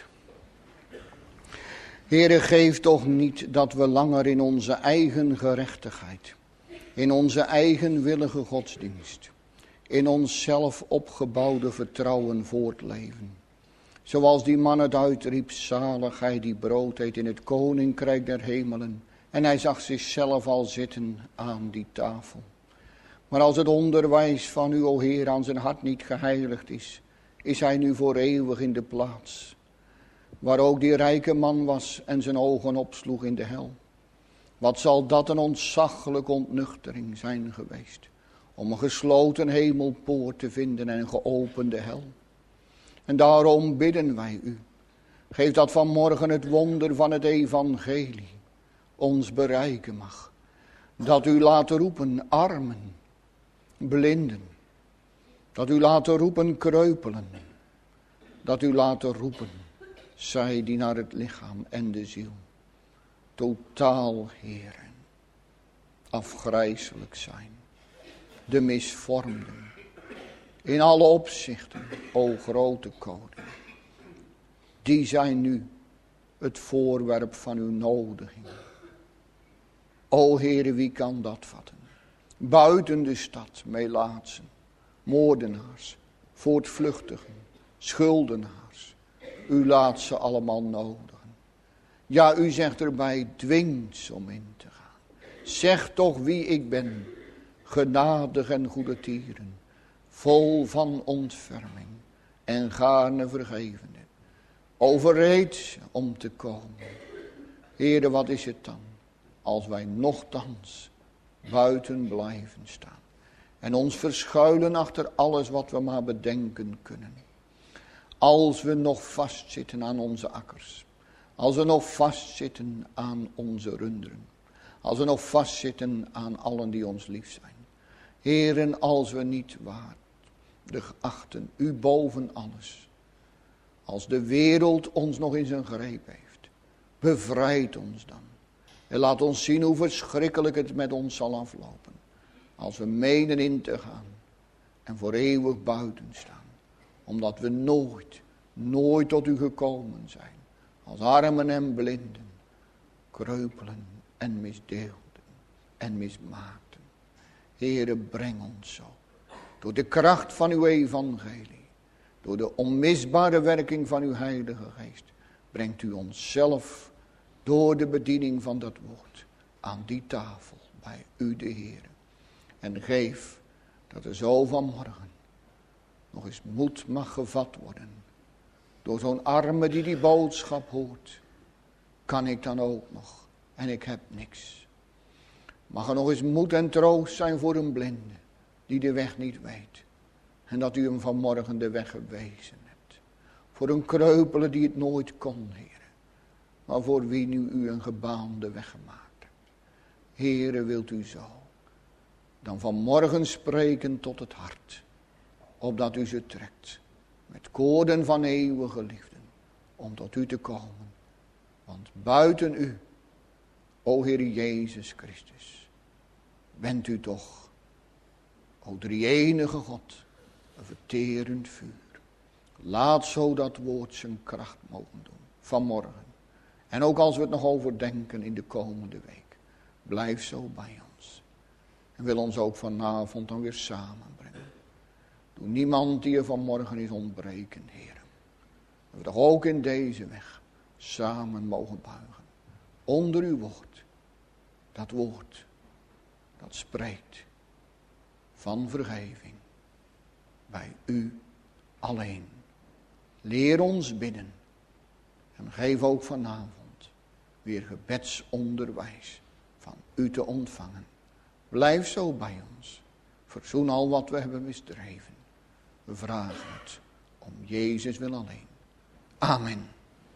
A: Heere, geef toch niet dat we langer in onze eigen gerechtigheid, in onze eigenwillige godsdienst, in onszelf opgebouwde vertrouwen voortleven. Zoals die man het uitriep, zalig hij die brood eet in het koninkrijk der hemelen. En hij zag zichzelf al zitten aan die tafel. Maar als het onderwijs van u, o Heer, aan zijn hart niet geheiligd is, is hij nu voor eeuwig in de plaats waar ook die rijke man was en zijn ogen opsloeg in de hel. Wat zal dat een ontzaglijke ontnuchtering zijn geweest, om een gesloten hemelpoort te vinden en een geopende hel. En daarom bidden wij u, geef dat vanmorgen het wonder van het evangelie ons bereiken mag. Dat u laat roepen armen, blinden. Dat u laat roepen kreupelen. Dat u laat roepen zij die naar het lichaam en de ziel totaal, Heeren, afgrijselijk zijn. De misvormden, in alle opzichten, o grote koning. Die zijn nu het voorwerp van uw nodiging. O Heere, wie kan dat vatten? Buiten de stad, melaatsen, moordenaars, voortvluchtigen, schuldenaars. U laat ze allemaal nodigen. Ja, u zegt erbij, dwingt ze om in te gaan. Zeg toch wie ik ben, genadig en goedertieren, vol van ontferming en gaarne vergevende. Overreed ze om te komen. Heere, wat is het dan, als wij nochtans buiten blijven staan en ons verschuilen achter alles wat we maar bedenken kunnen. Als we nog vastzitten aan onze akkers, als we nog vastzitten aan onze runderen, als we nog vastzitten aan allen die ons lief zijn. Heren, als we niet waardig achten, u boven alles, als de wereld ons nog in zijn greep heeft, bevrijd ons dan. En laat ons zien hoe verschrikkelijk het met ons zal aflopen, als we menen in te gaan en voor eeuwig buiten staan. Omdat we nooit, nooit tot u gekomen zijn. Als armen en blinden, kreupelen en misdeelden en mismaakten. Heere, breng ons zo. Door de kracht van uw evangelie. Door de onmisbare werking van uw heilige geest. Brengt u onszelf door de bediening van dat woord aan die tafel bij u de Heere. En geef dat er zo vanmorgen nog eens moed mag gevat worden. Door zo'n arme die die boodschap hoort. Kan ik dan ook nog. En ik heb niks. Mag er nog eens moed en troost zijn voor een blinde. Die de weg niet weet. En dat u hem vanmorgen de weg gewezen hebt. Voor een kreupele die het nooit kon, Heere. Maar voor wie nu u een gebaande weg gemaakt hebt. Heere, wilt u zo dan vanmorgen spreken tot het hart. Opdat u ze trekt. Met koorden van eeuwige liefde. Om tot u te komen. Want buiten u, o Heer Jezus Christus. Bent u toch, o drie-enige God. Een verterend vuur. Laat zo dat woord zijn kracht mogen doen. Vanmorgen. En ook als we het nog overdenken in de komende week. Blijf zo bij ons. En wil ons ook vanavond dan weer samenbrengen. Doe niemand die er vanmorgen is ontbreken, Heer. Dat we toch ook in deze weg samen mogen buigen. Onder uw woord. Dat woord. Dat spreekt. Van vergeving. Bij u alleen. Leer ons bidden. En geef ook vanavond weer gebedsonderwijs van u te ontvangen. Blijf zo bij ons. Verzoen al wat we hebben misdreven. We vragen het om Jezus wil alleen. Amen.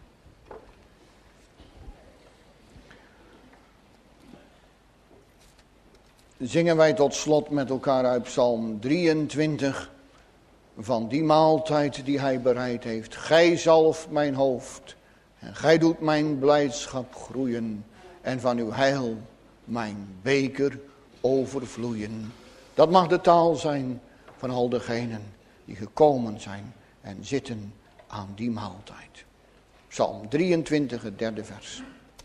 A: Zingen wij tot slot met elkaar uit Psalm drieëntwintig. Van die maaltijd die hij bereid heeft. Gij zalft mijn hoofd. En gij doet mijn blijdschap groeien. En van uw heil mijn beker overvloeien. Dat mag de taal zijn van al degenen die gekomen zijn en zitten aan die maaltijd. Psalm drieëntwintig, het derde vers.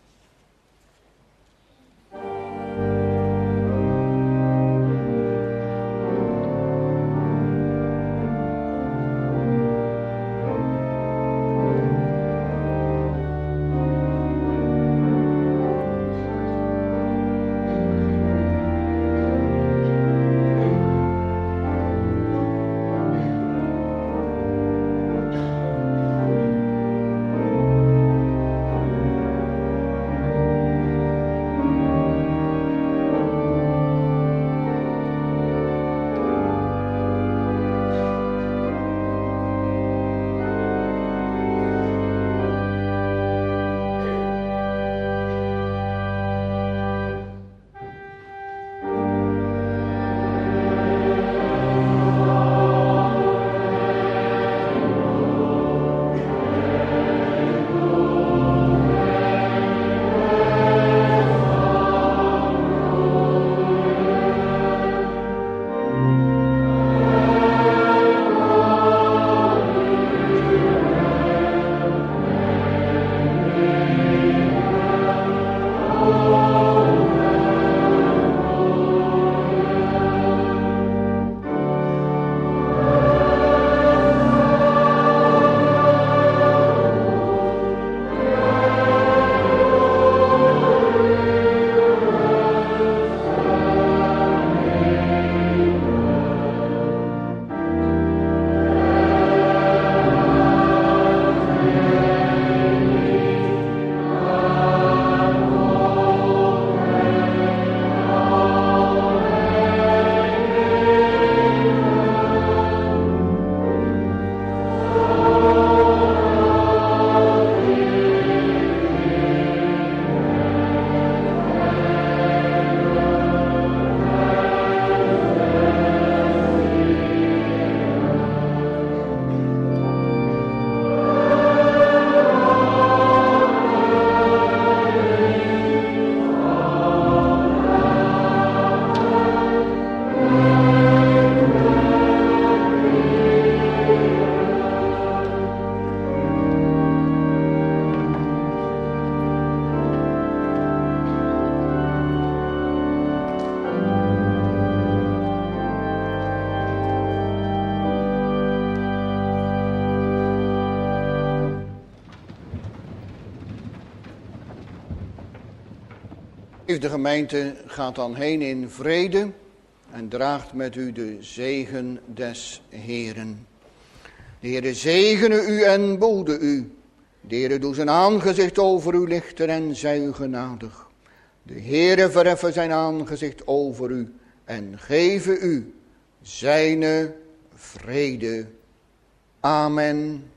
A: De gemeente gaat dan heen in vrede en draagt met u de zegen des Heeren. De Heere zegene u en bode u. De Heere doe zijn aangezicht over u lichten en zij u genadig. De Heere verheffe zijn aangezicht over u en geven u zijne vrede. Amen.